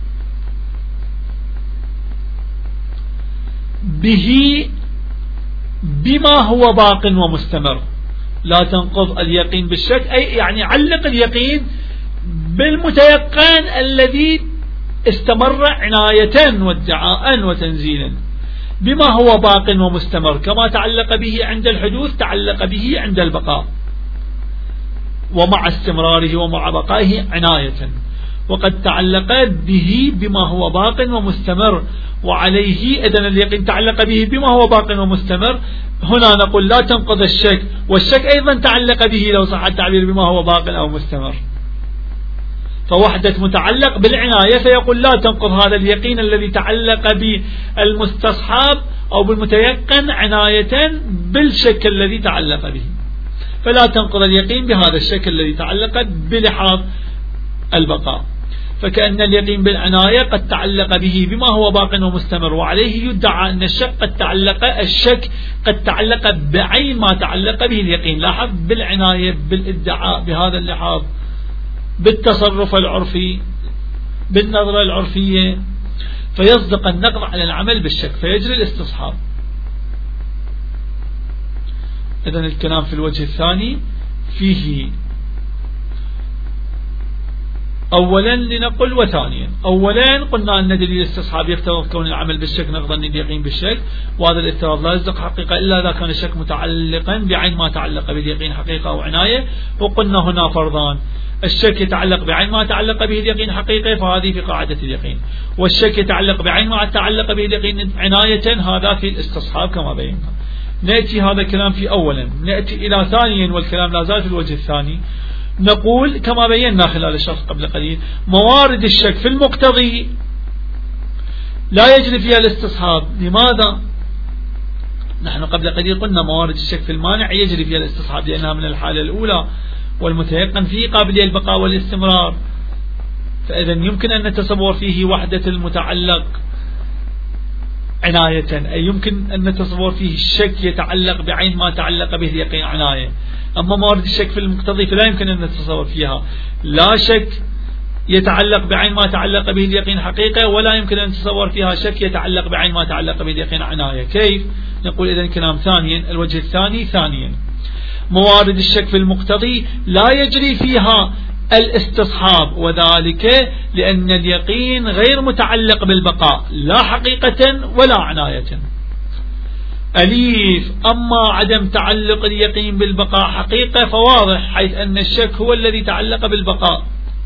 به بما هو باق ومستمر. لا تنقض اليقين بالشك، أي يعني علق اليقين بالمتيقن الذي استمر عناية وادعاء وتنزيلا، بما هو باق ومستمر، كما تعلق به عند الحدوث تعلق به عند البقاء، ومع استمراره ومع بقائه عناية. وقد تعلق به بما هو باق ومستمر وعليه، إذن اليقين تعلق به بما هو باق ومستمر. هنا نقول لا تنقض الشك، والشك أيضا تعلق به لو صح التعبير بما هو باق أو مستمر، فوحدة متعلق بالعناية، فيقول لا تنقض هذا اليقين الذي تعلق بالمستصحاب أو بالمتيقن عناية بالشك الذي تعلق به، فلا تنقض اليقين بهذا الشك الذي تعلق بلحاظ البقاء. فكأن اليقين بالعناية قد تعلق به بما هو باق ومستمر، وعليه يدعى أن الشك قد تعلق بعين ما تعلق به اليقين. لاحظ بالعناية، بالادعاء بهذا اللحاظ، بالتصرف العرفي، بالنظرة العرفية، فيصدق النقض على العمل بالشك فيجري الاستصحاب. إذن الكلام في الوجه الثاني فيه أولا لنقل وثانيا. أولا قلنا أن دليل الاستصحاب يفترض كون العمل بالشك نقضا اليقين بالشك، وهذا الافتراض لا يصدق حقيقة إلا إذا كان الشك متعلقا بعين ما تعلق باليقين حقيقة أو عناية. وقلنا هنا فرضان: الشك يتعلق بعين ما تعلق به اليقين حقيقة، فهذه في قاعدة اليقين، والشك يتعلق بعين ما تعلق به اليقين عناية، هذا في الاستصحاب كما بينا. نأتي هذا الكلام في أولا. نأتي إلى ثانيا، والكلام لا زال في الوجه الثاني. نقول كما بينا خلال الشرح قبل قليل: موارد الشك في المقتضي لا يجري فيها الاستصحاب. لماذا؟ نحن قبل قليل قلنا موارد الشك في المانع يجري فيها الاستصحاب لأنها من الحالة الأولى، والمتيقن فيه قابلية البقاء والاستمرار، فإذا يمكن أن نتصور فيه وحدة المتعلق عناية، أي يمكن أن نتصور فيه الشك يتعلق بعين ما تعلق به اليقين عناية. أما موارد الشك في المقتضي فلا يمكن أن نتصور فيها لا شك يتعلق بعين ما تعلق به اليقين حقيقة، ولا يمكن أن نتصور فيها شك يتعلق بعين ما تعلق به اليقين عناية. كيف؟ نقول إذن كلام ثانيا، الوجه الثاني ثانيا: موارد الشك في المقتضي لا يجري فيها الاستصحاب، وذلك لأن اليقين غير متعلق بالبقاء لا حقيقة ولا عناية. أليف: أما عدم تعلق اليقين بالبقاء حقيقة فواضح، حيث أن الشك هو الذي تعلق بالبقاء.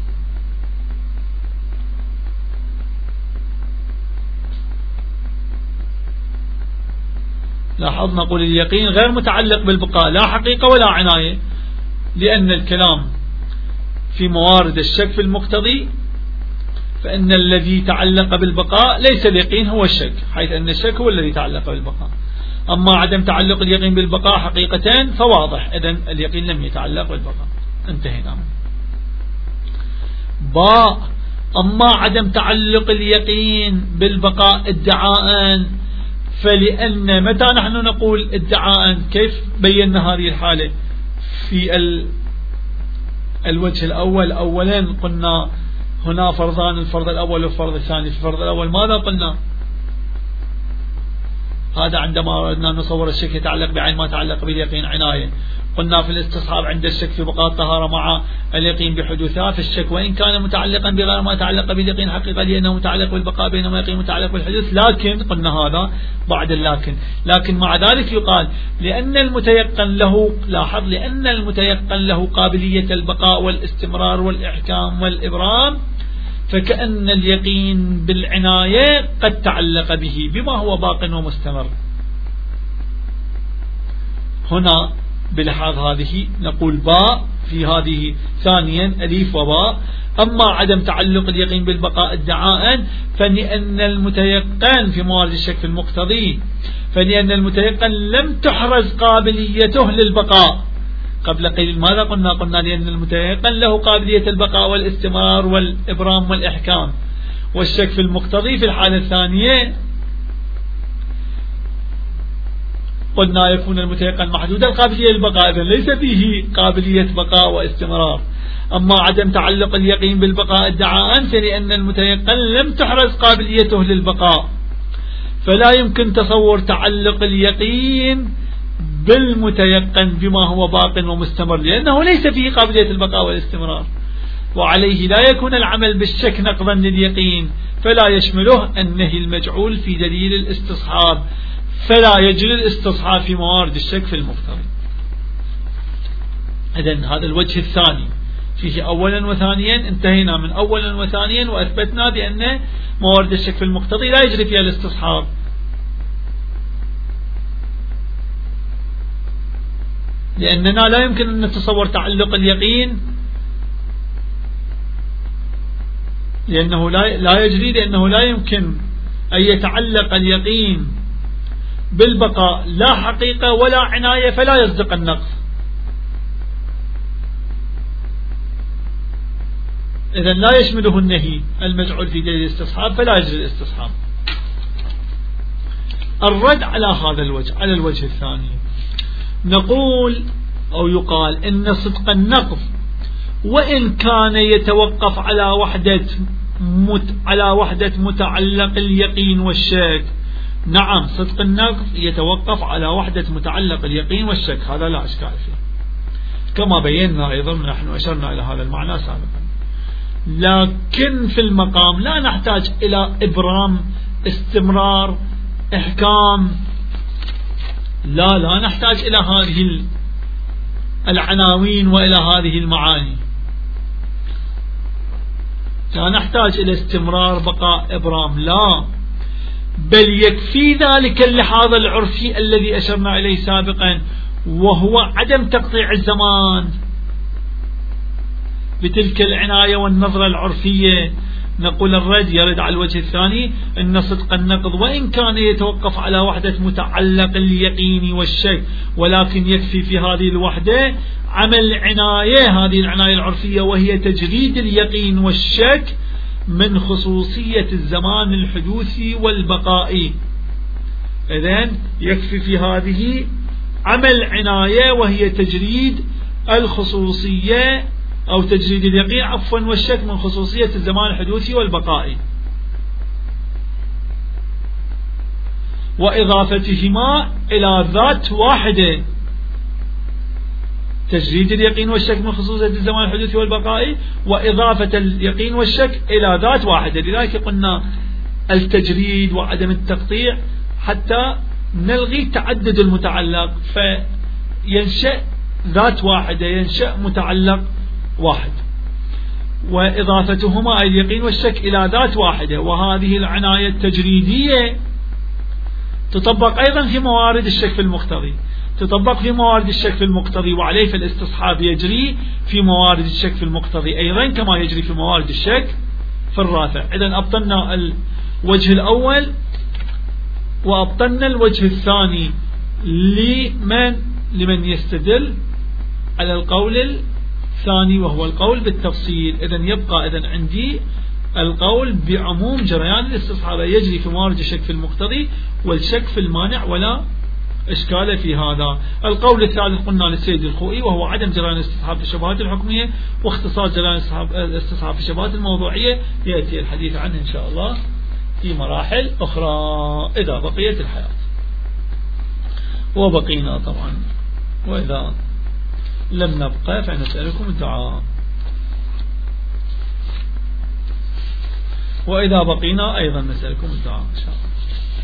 لاحظ نقول اليقين غير متعلق بالبقاء لا حقيقة ولا عناية، لأن الكلام في موارد الشك في المقتضي فإن الذي تعلق بالبقاء ليس اليقين هو الشك، حيث أن الشك هو الذي تعلق بالبقاء. أما عدم تعلق اليقين بالبقاء حقيقة فواضح، إذن اليقين لم يتعلق بالبقاء. انتهينا. باء: أما عدم تعلق اليقين بالبقاء ادعاء، فلأن متى نحن نقول ادعاء؟ كيف بينا هذه الحالة في الوجه الأول؟ أولا قلنا هنا فرضان: الفرض الأول والفرض الثاني. في الفرض الأول ماذا قلنا؟ هذا عندما أردنا نصور الشك يتعلق بعين ما تعلق باليقين عناية. قلنا في الاستصحاب عند الشك في بقاء الطهارة مع اليقين بحدوثها، فالشك وإن كان متعلقا بغير ما تعلق باليقين حقيقة لأنه متعلق بالبقاء، بينما اليقين متعلق بالحدوث. لكن قلنا هذا بعد لكن مع ذلك يقال لأن المتيقن له، لاحظ، لأن المتيقن له قابلية البقاء والاستمرار والإحكام والإبرام، فكأن اليقين بالعناية قد تعلق به بما هو باق ومستمر. هنا بلحاظ هذه نقول باء في هذه ثانيا أليف وباء: أما عدم تعلق اليقين بالبقاء ادعاء، فلأن المتيقن في موارد الشك في المقتضي، فلأن المتيقن لم تحرز قابليته للبقاء. قبل قليل ماذا قلنا؟ قلنا لأن المتيقن له قابلية البقاء والاستمرار والإبرام والإحكام، والشك في المقتضي في الحالة الثانية قلنا يكون المتيقن محدود القابلية للبقاء، إذن ليس فيه قابلية بقاء واستمرار. أما عدم تعلق اليقين بالبقاء ادعاء، فلأن المتيقن لم تحرز قابليته للبقاء، فلا يمكن تصور تعلق اليقين بالمتيقن بما هو باق ومستمر، لأنه ليس فيه قابلية البقاء والاستمرار. وعليه لا يكون العمل بالشك نقضا لليقين، فلا يشمله النهي المجعول في دليل الاستصحاب، فلا يجري الاستصحاب في موارد الشك في المقتضي. إذن هذا الوجه الثاني فيه أولا وثانيا. انتهينا من أولا وثانيا وأثبتنا بأن موارد الشك في المقتضي لا يجري فيها الاستصحاب، لأننا لا يمكن أن نتصور تعلق اليقين، لأنه لا يجري، لأنه لا يمكن أن يتعلق اليقين بالبقاء لا حقيقة ولا عناية، فلا يصدق النقض. إذن لا يشمله النهي المجعول في دليل الاستصحاب، فلا يجري الاستصحاب. الرد على هذا الوجه، على الوجه الثاني، نقول أو يقال إن صدق النقض وإن كان يتوقف على وحدة متعلق اليقين والشك. نعم، صدق النقض يتوقف على وحدة متعلق اليقين والشك، هذا لا إشكال فيه، كما بينا أيضا نحن أشرنا إلى هذا المعنى سابقا. لكن في المقام لا نحتاج إلى إبرام، استمرار، إحكام، لا نحتاج إلى هذه العناوين وإلى هذه المعاني، لا نحتاج إلى استمرار، بقاء، إبرام، لا، بل يكفي ذلك اللحاظ العرفي الذي أشرنا إليه سابقا، وهو عدم تقطيع الزمان بتلك العناية والنظرة العرفية. نقول الرد يرد على الوجه الثاني، أن صدق النقض وإن كان يتوقف على وحدة متعلق اليقين والشك، ولكن يكفي في هذه الوحدة عمل عناية، هذه العناية العرفية، وهي تجريد اليقين والشك من خصوصية الزمان الحدوثي والبقائي. إذن يكفي في هذه عمل عناية وهي تجريد الخصوصية أو تجريد اليقين عفوا والشك من خصوصية الزمان الحدوثي والبقائي، وإضافتهما إلى ذات واحدة. تجريد اليقين والشك من خصوصية الزمان الحدوثي والبقائي، وإضافة اليقين والشك إلى ذات واحدة. لذلك قلنا التجريد وعدم التقطيع حتى نلغي تعدد المتعلق، فينشأ ذات واحدة، ينشأ متعلق واحد، وإضافتهما اليقين والشك إلى ذات واحدة. وهذه العناية التجريدية تطبق أيضا في موارد الشك في المقتضي، تطبق في موارد الشك في المقتضي، وعليه فالاستصحاب يجري في موارد الشك في المقتضي أيضا كما يجري في موارد الشك في الرافع. إذن أبطلنا الوجه الأول وأبطلنا الوجه الثاني لمن يستدل على القول الثاني وهو القول بالتفصيل. إذن يبقى إذن عندي القول بعموم جريان الاستصحاب يجري في موارد الشك في المقتضي والشك في المانع ولا إشكال في هذا. القول الثالث قلنا للسيد الخوئي وهو عدم جريان الاستصحاب في الشبهات الحكمية واختصاص جريان الاستصحاب في الشبهات الموضوعية، يأتي الحديث عنه إن شاء الله في مراحل أخرى إذا بقيت الحياة، وبقينا طبعا، وإذا لم نبقى فنسألكم الدعاء، وإذا بقينا أيضا نسألكم الدعاء إن شاء الله.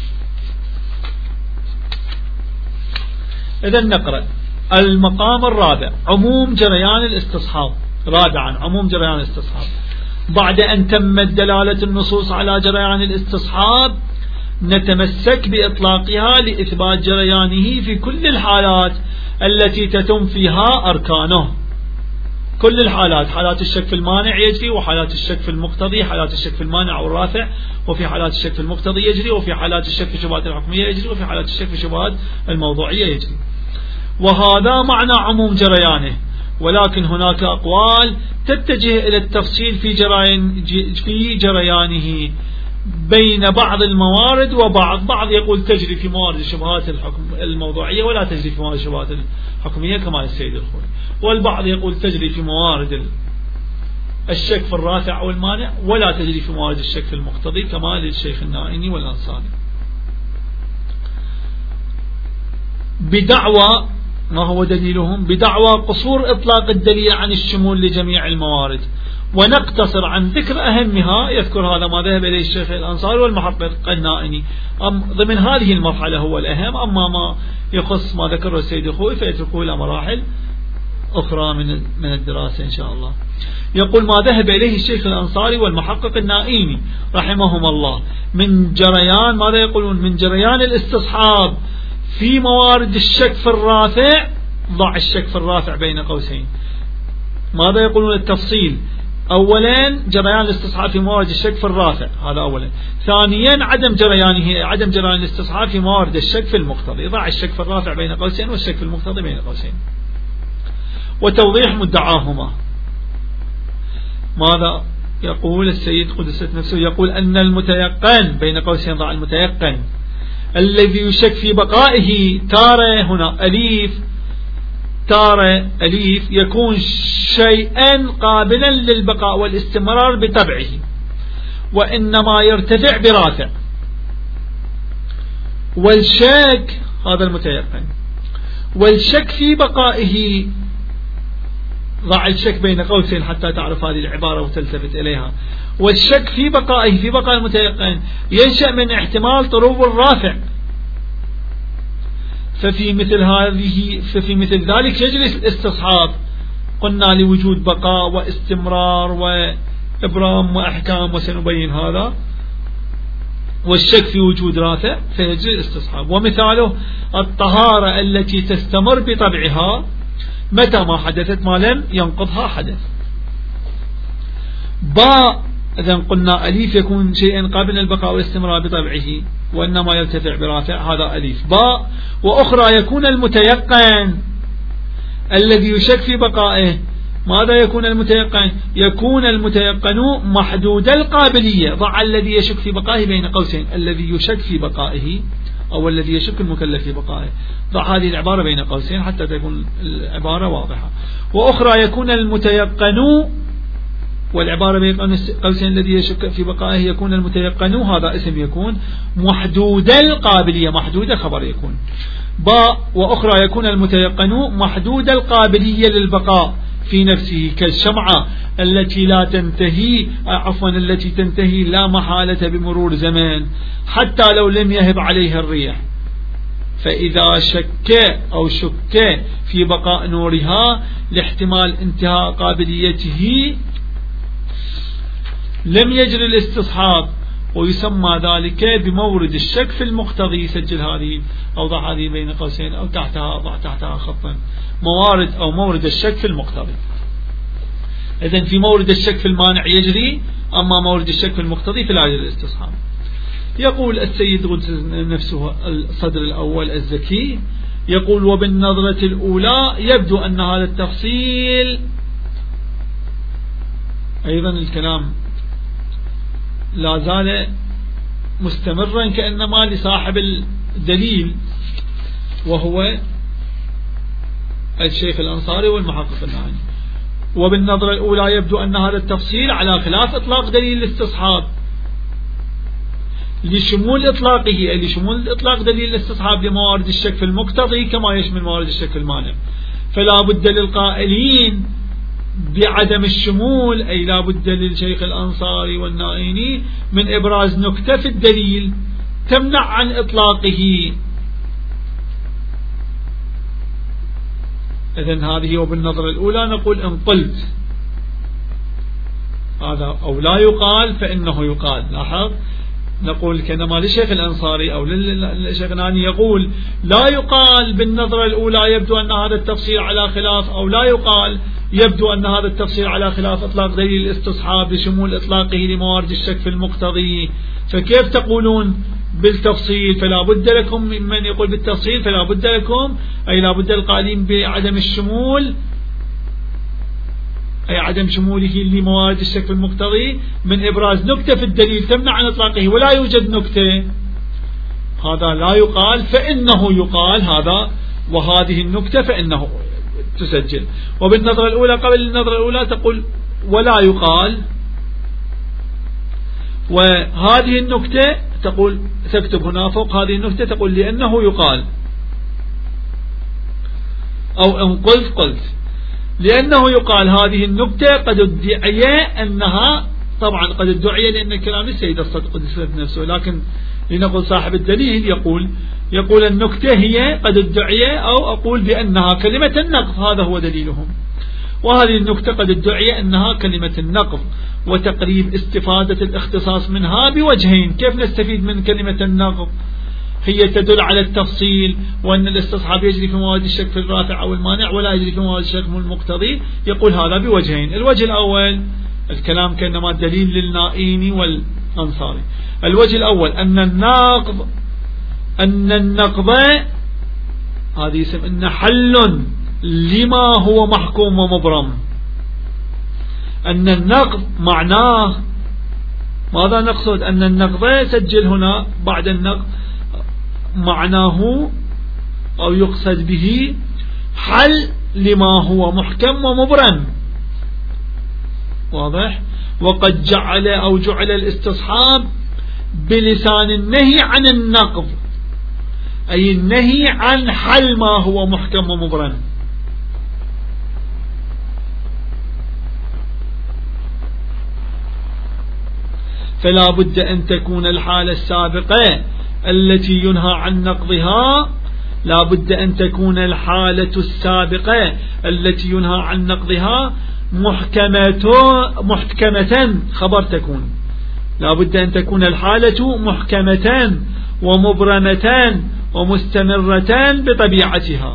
إذا نقرأ المقام الرابع عموم جريان الاستصحاب. رابعا عموم جريان الاستصحاب. بعد أن تمت دلالة النصوص على جريان الاستصحاب نتمسك بإطلاقها لإثبات جريانه في كل الحالات التي تتم فيها أركانه. كل الحالات، حالات الشك في المانع يجري، وحالات الشك في المقتضي، حالات الشك في المانع والرافع، وفي حالات الشك في المقتضي يجري، وفي حالات الشك في الشبهات الحكمية يجري، وفي حالات الشك في الشبهات الموضوعية يجري. وهذا معنى عموم جريانه، ولكن هناك أقوال تتجه إلى التفصيل في جريانه بين بعض الموارد بعض يقول تجري في موارد الشبهات الموضوعية ولا تجري في موارد الشبهات الحكمية كما السيد الخوئي، والبعض يقول تجري في موارد الشك في الرافع أو المانع ولا تجري في موارد الشك في المقتضي كما للشيخ النائني والأنصاري. بدعوى، ما هو دليلهم؟ بدعوى قصور إطلاق الدليل عن الشمول لجميع الموارد، ونقتصر عن ذكر أهمها. يذكر هذا ما ذهب إليه الشيخ الأنصاري والمحقق النائني ضمن هذه المرحلة هو الأهم، أما ما يخص ما ذكره السيد الخوئي فيتركه إلى مراحل أخرى من الدراسة إن شاء الله. يقول ما ذهب إليه الشيخ الأنصاري والمحقق النائمي رحمهم الله من جريان، ماذا يقولون؟ من جريان الاستصحاب في موارد الشك في الرافع، ضع الشك في الرافع بين قوسين. ماذا يقولون التفصيل؟ أولا جريان الاستصحاب في موارد الشك في الرافع، هذا أولا. ثانيا عدم جريان الاستصحاب في موارد الشك في المقتضي، ضع الشك في الرافع بين قوسين والشك في المقتضي بين قوسين. وتوضيح مدعاهما. ماذا يقول السيد قدست نفسه؟ يقول أن المتيقن بين قوسين ضع المتيقن الذي يشك في بقائه تارة، هنا أليف، تارة أليف، يكون شيئا قابلا للبقاء والاستمرار بطبعه، وإنما يرتفع برافع. والشك، هذا المتيقن، والشك في بقائه، ضع الشك بين قوسين حتى تعرف هذه العبارة وتلتفت إليها. والشك في بقائه، في بقاء المتيقن، ينشأ من احتمال طروب الرافع، ففي مثل ذلك يجلس الاستصحاب، قلنا لوجود بقاء واستمرار وإبرام وأحكام وسنبين هذا. والشك في وجود رافع فيجري الاستصحاب. ومثاله الطهارة التي تستمر بطبعها متى ما حدثت ما لم ينقضها حدث. باء إذا قلنا أليف يكون شيئا قابل للبقاء والاستمرار بطبعه وإنما يرتفع برافع، هذا أليف. باء وأخرى يكون المتيقن الذي يشك في بقائه. ماذا يكون المتيقن؟ يكون المتيقن محدود القابلية، ضع الذي يشك في بقائه بين قوسين، الذي يشك في بقائه أو الذي يشك المكلف في بقائه، ضع هذه العبارة بين قوسين حتى تكون العبارة واضحة. وأخرى يكون المتيقن، والعبارة بين قوسين الذي يشك في بقائه يكون المتيقن، هذا اسم يكون محدود القابلية، محدود خبر يكون. باء وأخرى يكون المتيقن محدود القابلية للبقاء في نفسه كالشمعة التي لا تنتهي، التي تنتهي لا محالة بمرور زمان حتى لو لم يهب عليها الريح، فإذا شك أو شك في بقاء نورها لاحتمال انتهاء قابليته لم يجري الاستصحاب، ويسمى ذلك بمورد الشك في المقتضي. سجل هذه أو ضع هذه بين قوسين أو تحتها، ضع تحتها خطا، موارد أو مورد الشك في المقتضي. إذن في مورد الشك في المانع يجري، أما مورد الشك في المقتضي فلا يجري الاستصحاب. يقول السيد قدس نفسه الصدر الأول الزكي، يقول وبالنظرة الأولى يبدو أن هذا التفصيل، أيضا الكلام لا زال مستمرا كأنما لصاحب الدليل وهو الشيخ الأنصاري والمحقق النائمي. وبالنظرة الأولى يبدو أن هذا التفصيل على خلاف إطلاق دليل الاستصحاب لشمول إطلاقه، أي لشمول إطلاق دليل الاستصحاب لموارد الشك في المقتضي كما يشمل موارد الشك في المانع. فلا بد للقائلين بعدم الشمول، أي لا بد للشيخ الأنصاري والنائيني من إبراز نكتة في الدليل تمنع عن إطلاقه. إذن هذه وبالنظرة الأولى نقول إن قلت هذا أو لا يقال فإنه يقال. لاحظ نقول كأنما للشيخ الأنصاري أو للشيخ النائيني يقول لا يقال بالنظرة الأولى يبدو أن هذا التفصيل على خلاف، أو لا يقال يبدو أن هذا التفصيل على خلاف إطلاق دليل الاستصحاب لشمول إطلاقه لموارد الشك في المقتضي. فكيف تقولون بالتفصيل؟ فلا بد لكم من يقول بالتفصيل، فلا بد لكم أي لا بد القائلين بعدم الشمول، أي عدم شموله لموارد الشك في المقتضي من إبراز نكتة في الدليل تمنع عن إطلاقه، ولا يوجد نكتة، هذا لا يقال فإنه يقال هذا، وهذه النكتة فإنه تسجل. وبالنظرة الأولى قبل النظرة الأولى تقول ولا يقال، وهذه النكتة تقول تكتب هنا فوق هذه النكتة تقول لأنه يقال. أو إن قلت لأنه يقال هذه النكتة قد ادعي أنها، طبعا قد ادعي لأن كلام السيد الصدق قدس نفسه، لكن لنقول صاحب الدليل يقول النكتة هي قد ادعي، أو أقول بأنها كلمة النقض، هذا هو دليلهم. وهذه النكتة قد ادعي أنها كلمة النقض، وتقريب استفادة الاختصاص منها بوجهين. كيف نستفيد من كلمة النقض؟ هي تدل على التفصيل، وأن الاستصحاب يجري في مواد الشك في الرافع أو المانع، ولا يجري في مواد الشك في المقتضي. يقول هذا بوجهين. الوجه الأول الكلام كأنما دليل للنائين والأنصاري. الوجه الأول أن النقض هذه يسمى أن حل لما هو محكوم ومبرم. أن النقض معناه ماذا نقصد؟ أن النقض سجل هنا بعد النقض معناه أو يقصد به حل لما هو محكم ومبرم. واضح؟ وقد جعل الاستصحاب بلسان النهي عن النقض، أي النهي عن حل ما هو محكم ومبرم. فلا بد أن تكون الحالة السابقة التي ينهى عن نقضها، لا بد أن تكون الحالة السابقة التي ينهى عن نقضها محكمة خبر تكون. لا بد أن تكون الحالة محكمة ومبرمة ومستمرة بطبيعتها.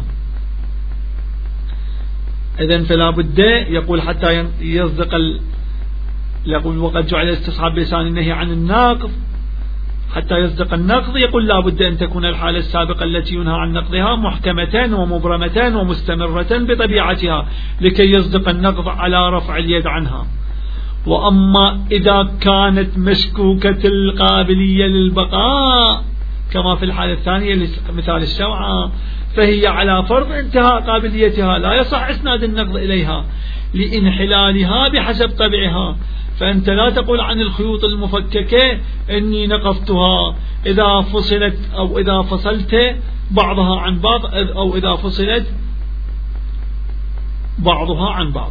إذن فلا بد، يقول حتى يصدق يقول وقد جعل الاستصحاب بلسان النهي عن النقض حتى يصدق النقض، يقول لا بد أن تكون الحالة السابقة التي ينهى عن نقضها محكمة ومبرمة ومستمرة بطبيعتها لكي يصدق النقض على رفع اليد عنها. وأما إذا كانت مشكوكة القابلية للبقاء كما في الحالة الثانية مثال الشوعة، فهي على فرض انتهاء قابليتها، لا يصح إسناد النقض إليها لإنحلالها بحسب طبعها. فأنت لا تقول عن الخيوط المفككة إني نقضتها إذا فصلت أو إذا فصلت بعضها عن بعض، أو إذا فصلت بعضها عن بعض،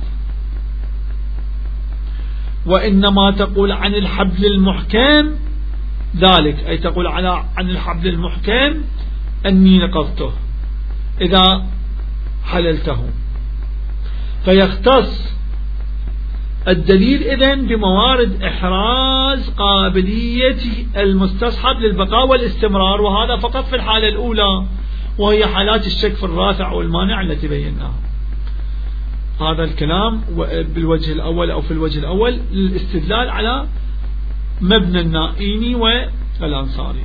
وإنما تقول عن الحبل المحكم ذلك، أي تقول عن الحبل المحكم أني نقضته إذا حللته. فيختص الدليل إذن بموارد إحراز قابلية المستصحب للبقاء والاستمرار، وهذا فقط في الحالة الأولى وهي حالات الشك في الرافع والمانع التي بيناها. هذا الكلام بالوجه الأول أو في الوجه الأول للاستدلال على مبنى النائين والأنصاري.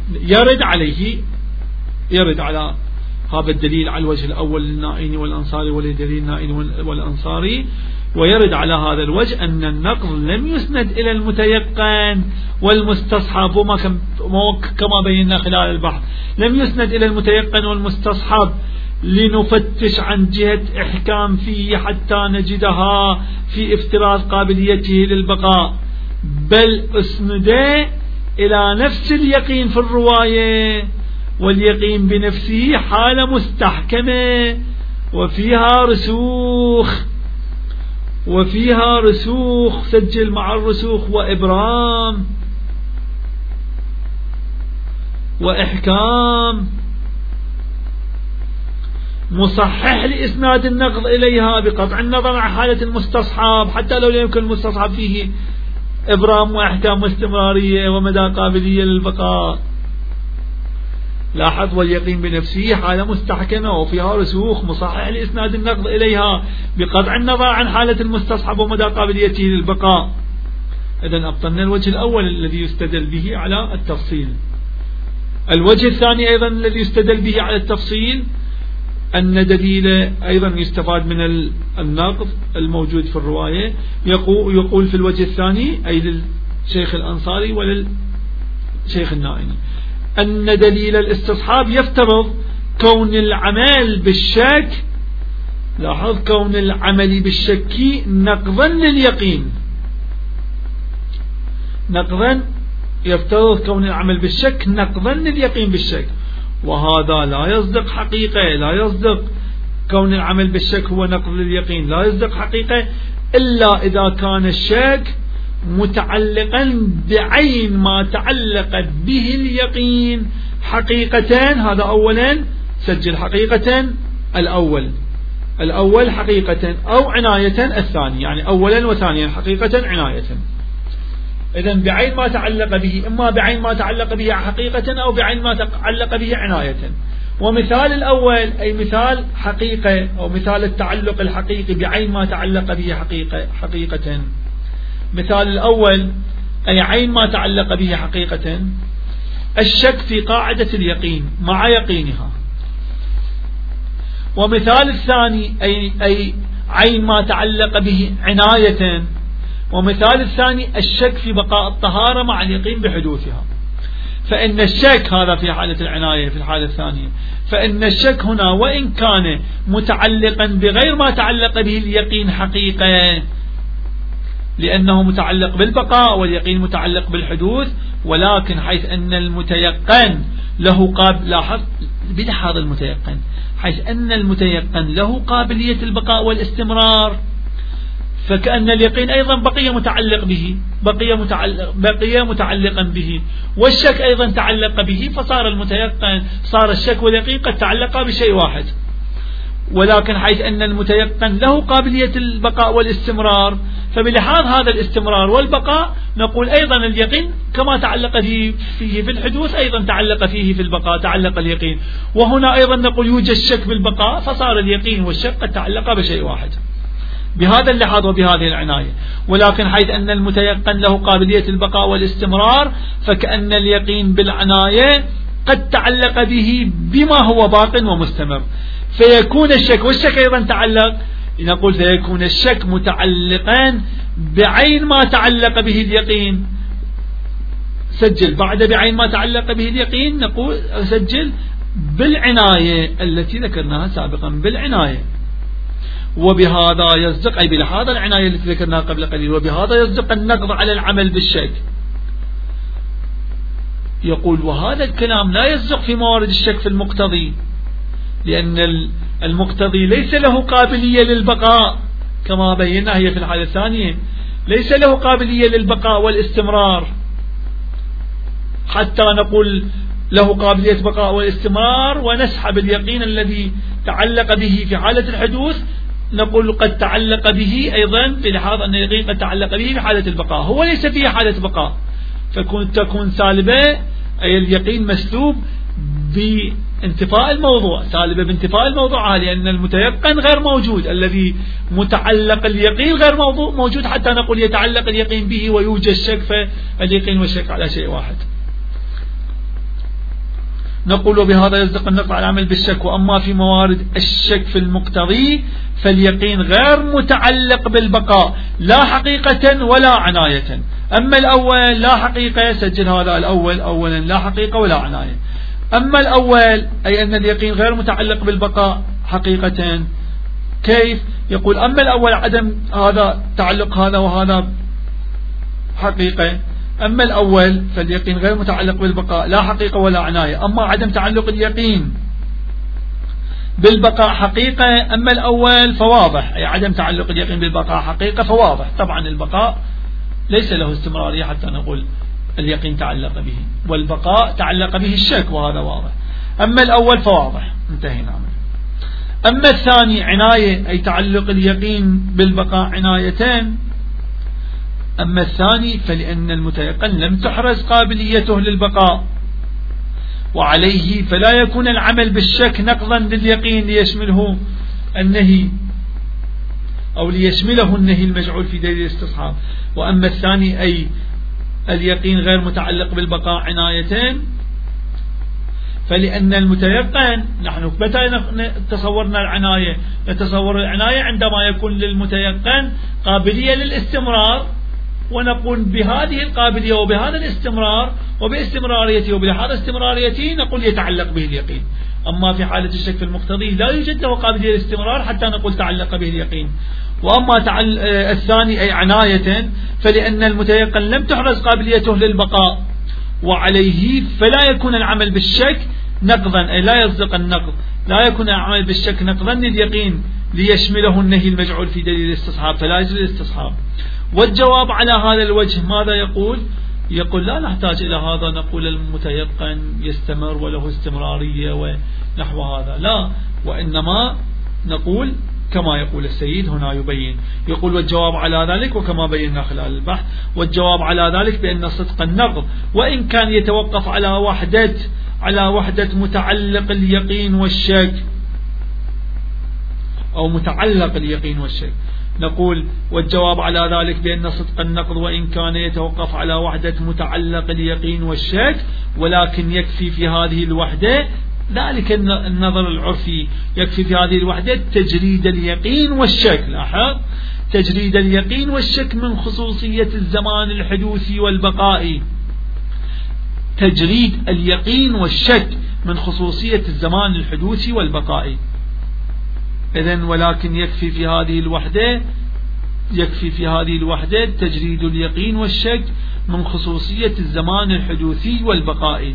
يرد على هذا الدليل على الوجه الأول للنائين والأنصاري ولدليل النائين والأنصاري، ويرد على هذا الوجه أن النقض لم يسند إلى المتيقن والمستصحب، كما بينا خلال البحث لم يسند إلى المتيقن والمستصحب لنفتش عن جهة إحكام فيه حتى نجدها في افتراض قابليته للبقاء، بل أسند إلى نفس اليقين في الرواية، واليقين بنفسه حالة مستحكمة وفيها رسوخ سجل مع الرسوخ وإبرام وإحكام مصحح لإسناد النقض إليها بقطع النظر عن حالة المستصحب، حتى لو لا يمكن المستصحب فيه إبرام وإحكام واستمرارية ومدى قابلية للبقاء. لاحظ واليقين بنفسه حالة مستحكمة وفيها رسوخ مصحح لإسناد النقض إليها بقطع النظر عن حالة المستصحب ومدى قابليته للبقاء. إذن أبطلنا الوجه الأول الذي يستدل به على التفصيل. الوجه الثاني أيضا الذي يستدل به على التفصيل أن دليل أيضا يستفاد من النقض الموجود في الرواية. يقول في الوجه الثاني أي للشيخ الأنصاري وللشيخ النائني أن دليل الاستصحاب يفترض كون العمل بالشك، لاحظ كون العمل بالشك نقضا لليقين، نقضا يفترض كون العمل بالشك نقضا لليقين بالشك، وهذا لا يصدق حقيقة، لا يصدق كون العمل بالشك هو نقض لليقين لا يصدق حقيقة إلا إذا كان الشك متعلقا بعين ما تعلق به اليقين حقيقة. هذا أولا سجل حقيقة الأول حقيقة أو عناية الثاني، يعني أولا وثانيا حقيقة عناية. إذن بعين ما تعلق به، إما بعين ما تعلق به حقيقة أو بعين ما تعلق به عناية. ومثال الأول أي مثال حقيقة أو مثال التعلق الحقيقي بعين ما تعلق به حقيقة. مثال الأول أي عين ما تعلق به حقيقة الشك في قاعدة اليقين مع يقينها. ومثال الثاني أي عين ما تعلق به عناية. ومثال الثاني الشك في بقاء الطهارة مع اليقين بحدوثها. فإن الشك هذا في حالة العناية في الحالة الثانية، فإن الشك هنا وإن كان متعلقا بغير ما تعلق به اليقين حقيقة لأنه متعلق بالبقاء واليقين متعلق بالحدوث، ولكن حيث أن المتيقن له بلحاظ المتيقن حيث أن المتيقن له قابلية البقاء والاستمرار، فكأن اليقين أيضا بقي متعلق به بقي متعلقا به، والشك أيضا تعلق به، فصار المتيقن صار الشك واليقين قد تعلقا بشيء واحد. ولكن حيث أن المتيقن له قابلية البقاء والاستمرار، فبلحاظ هذا الاستمرار والبقاء نقول أيضا اليقين كما تعلق فيه في الحدوث أيضا تعلق فيه في البقاء، تعلق اليقين. وهنا أيضا نقول يوجد شك بالبقاء، فصار اليقين والشك قد تعلقا بشيء واحد بهذا اللحاظ وبهذه العناية. ولكن حيث أن المتيقن له قابلية البقاء والاستمرار، فكأن اليقين بالعناية قد تعلق به بما هو باق ومستمر، فيكون الشك والشك أيضا تعلق، نقول فيكون الشك متعلقا بعين ما تعلق به اليقين. سجل بعد بعين ما تعلق به اليقين نقول سجل بالعناية التي ذكرناها سابقا بالعناية. وبهذا يصدق أي بلحاظ العناية التي ذكرناها قبل قليل، وبهذا يصدق النقض على العمل بالشك. يقول وهذا الكلام لا يصدق في موارد الشك في المقتضي، لأن المقتضي ليس له قابلية للبقاء كما بينا هي في الحالة الثانية، ليس له قابلية للبقاء والاستمرار حتى نقول له قابلية بقاء والاستمرار ونسحب اليقين الذي تعلق به في حالة الحدوث، نقول قد تعلق به أيضا بلحاظ أن اليقين قد تعلق به في حالة البقاء، هو ليس فيه حالة بقاء، تكون سالبة أي اليقين مسلوب بانتفاء الموضوع، سالبة بانتفاء الموضوع، لأن المتيقن غير موجود، الذي متعلق اليقين غير موجود حتى نقول يتعلق اليقين به ويوجد شك، فاليقين والشك على شيء واحد. نقول بهذا يصدق النقض على العمل بالشك. وأما في موارد الشك في المقتضي فاليقين غير متعلق بالبقاء لا حقيقة ولا عناية. أما الأول لا حقيقة، سجل هذا الأول أولا لا حقيقة ولا عناية. أما الأول أي أن اليقين غير متعلق بالبقاء حقيقة. كيف؟ يقول أما الأول عدم هذا تعلق هذا وهذا حقيقة. أما الأول فاليقين غير متعلق بالبقاء لا حقيقة ولا عناية. أما عدم تعلق اليقين بالبقاء حقيقة. أما الأول فواضح، أي عدم تعلق اليقين بالبقاء حقيقة فواضح. طبعا البقاء ليس له استمرارية حتى نقول اليقين تعلق به، والبقاء تعلق به الشك وهذا واضح. أما الأول فواضح، انتهينا منه. أما الثاني عناية، أي تعلق اليقين بالبقاء عنايتين. أما الثاني فلأن المتيقن لم تحرز قابليته للبقاء، وعليه فلا يكون العمل بالشك نقضا لليقين ليشمله النهي أو ليشمله النهي المجعول في دليل الاستصحاب. وأما الثاني أي اليقين غير متعلق بالبقاء عنايتين، فلأن المتيقن نحن متى تصورنا العناية؟ نتصور العناية عندما يكون للمتيقن قابلية للاستمرار، ونقول بهذه القابلية وبهذا الاستمرار وباستمراريته وبهذا استمراريته نقول يتعلق به اليقين. أما في حالة الشك في المقتضي لا يوجد له قابلية للاستمرار حتى نقول تعلق به اليقين. وأما الثاني أي عناية فلأن المتيقن لم تحرز قابليته للبقاء، وعليه فلا يكون العمل بالشك نقضا، أي لا يصدق النقض لا يكون أعمل بالشك نقضا لليقين ليشمله النهي المجعول في دليل الاستصحاب فلا يجوز الاستصحاب. والجواب على هذا الوجه ماذا يقول؟ يقول لا نحتاج إلى هذا، نقول المتيقن يستمر وله استمرارية ونحو هذا، لا، وإنما نقول كما يقول السيد هنا يبين، يقول والجواب على ذلك وكما بينا خلال البحث، والجواب على ذلك بأن صدق النقض وإن كان يتوقف على وحدة متعلق اليقين والشك أو متعلق اليقين والشك، نقول والجواب على ذلك بأن صدق النقض وإن كان يتوقف على وحدة متعلق اليقين والشك، ولكن يكفي في هذه الوحدة ذلك النظر العرفي، يكفي في هذه الوحدة تجريد اليقين والشك. لاحظ تجريد اليقين والشك من خصوصية الزمان الحدوثي والبقائي، تجريد اليقين والشك من خصوصية الزمان الحدوثي والبقائي. إذن ولكن يكفي في هذه الوحدة تجريد اليقين والشك من خصوصية الزمان الحدوثي والبقائي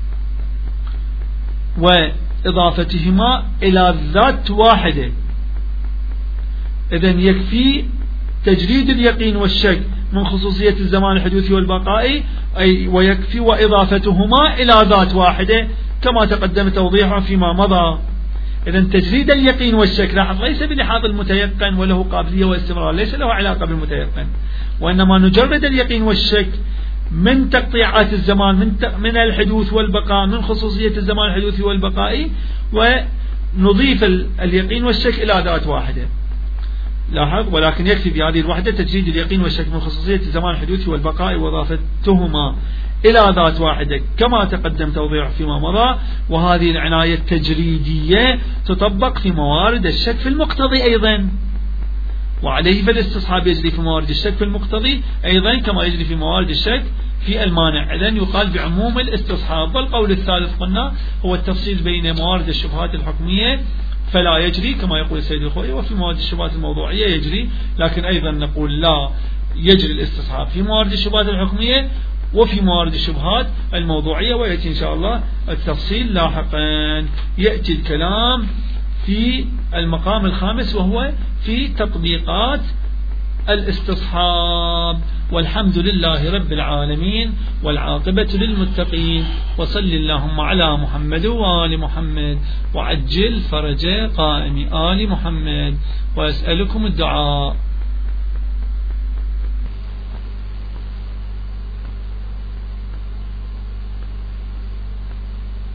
وإضافتهما إلى ذات واحدة. إذن يكفي تجريد اليقين والشك من خصوصية الزمان الحدوثي والبقائي، ويكفي وإضافتهما إلى ذات واحدة كما تقدم توضيحه فيما مضى. إذن تجريد اليقين والشك لاحظ ليس بلحاظ المتيقن وله قابلية واستمرار، ليس له علاقة بالمتيقن، وإنما نجرد اليقين والشك من تقطيعات الزمان من الحدوث والبقاء من خصوصية الزمان الحدوثي والبقائي، ونضيف اليقين والشك إلى ذات واحدة. لاحظ ولكن يكفي في هذه الوحدة تجريد اليقين والشك من خصوصية الزمان الحدوثي والبقائي وإضافتهما إلى ذات واحدة كما تقدم توضيح فيما مضى. وهذه العناية التجريدية تطبق في موارد الشك في المقتضي أيضا، وعليه فالاستصحاب يجري في موارد الشك في المقتضي أيضا كما يجري في موارد الشك في المانع. إذن يقال بعموم الاستصحاب. والقول الثالث قلنا هو التفصيل بين موارد الشبهات الحكمية فلا يجري كما يقول السيد الخوئي، وفي موارد الشبهات الموضوعية يجري، لكن أيضا نقول لا يجري الاستصحاب في موارد الشبهات الحكمية وفي موارد الشبهات الموضوعية، ويأتي إن شاء الله التفصيل لاحقا. يأتي الكلام في المقام الخامس وهو في تطبيقات الاستصحاب. والحمد لله رب العالمين والعاقبة للمتقين، وصل اللهم على محمد وآل محمد وعجل فرج قائم آل محمد، وأسألكم الدعاء.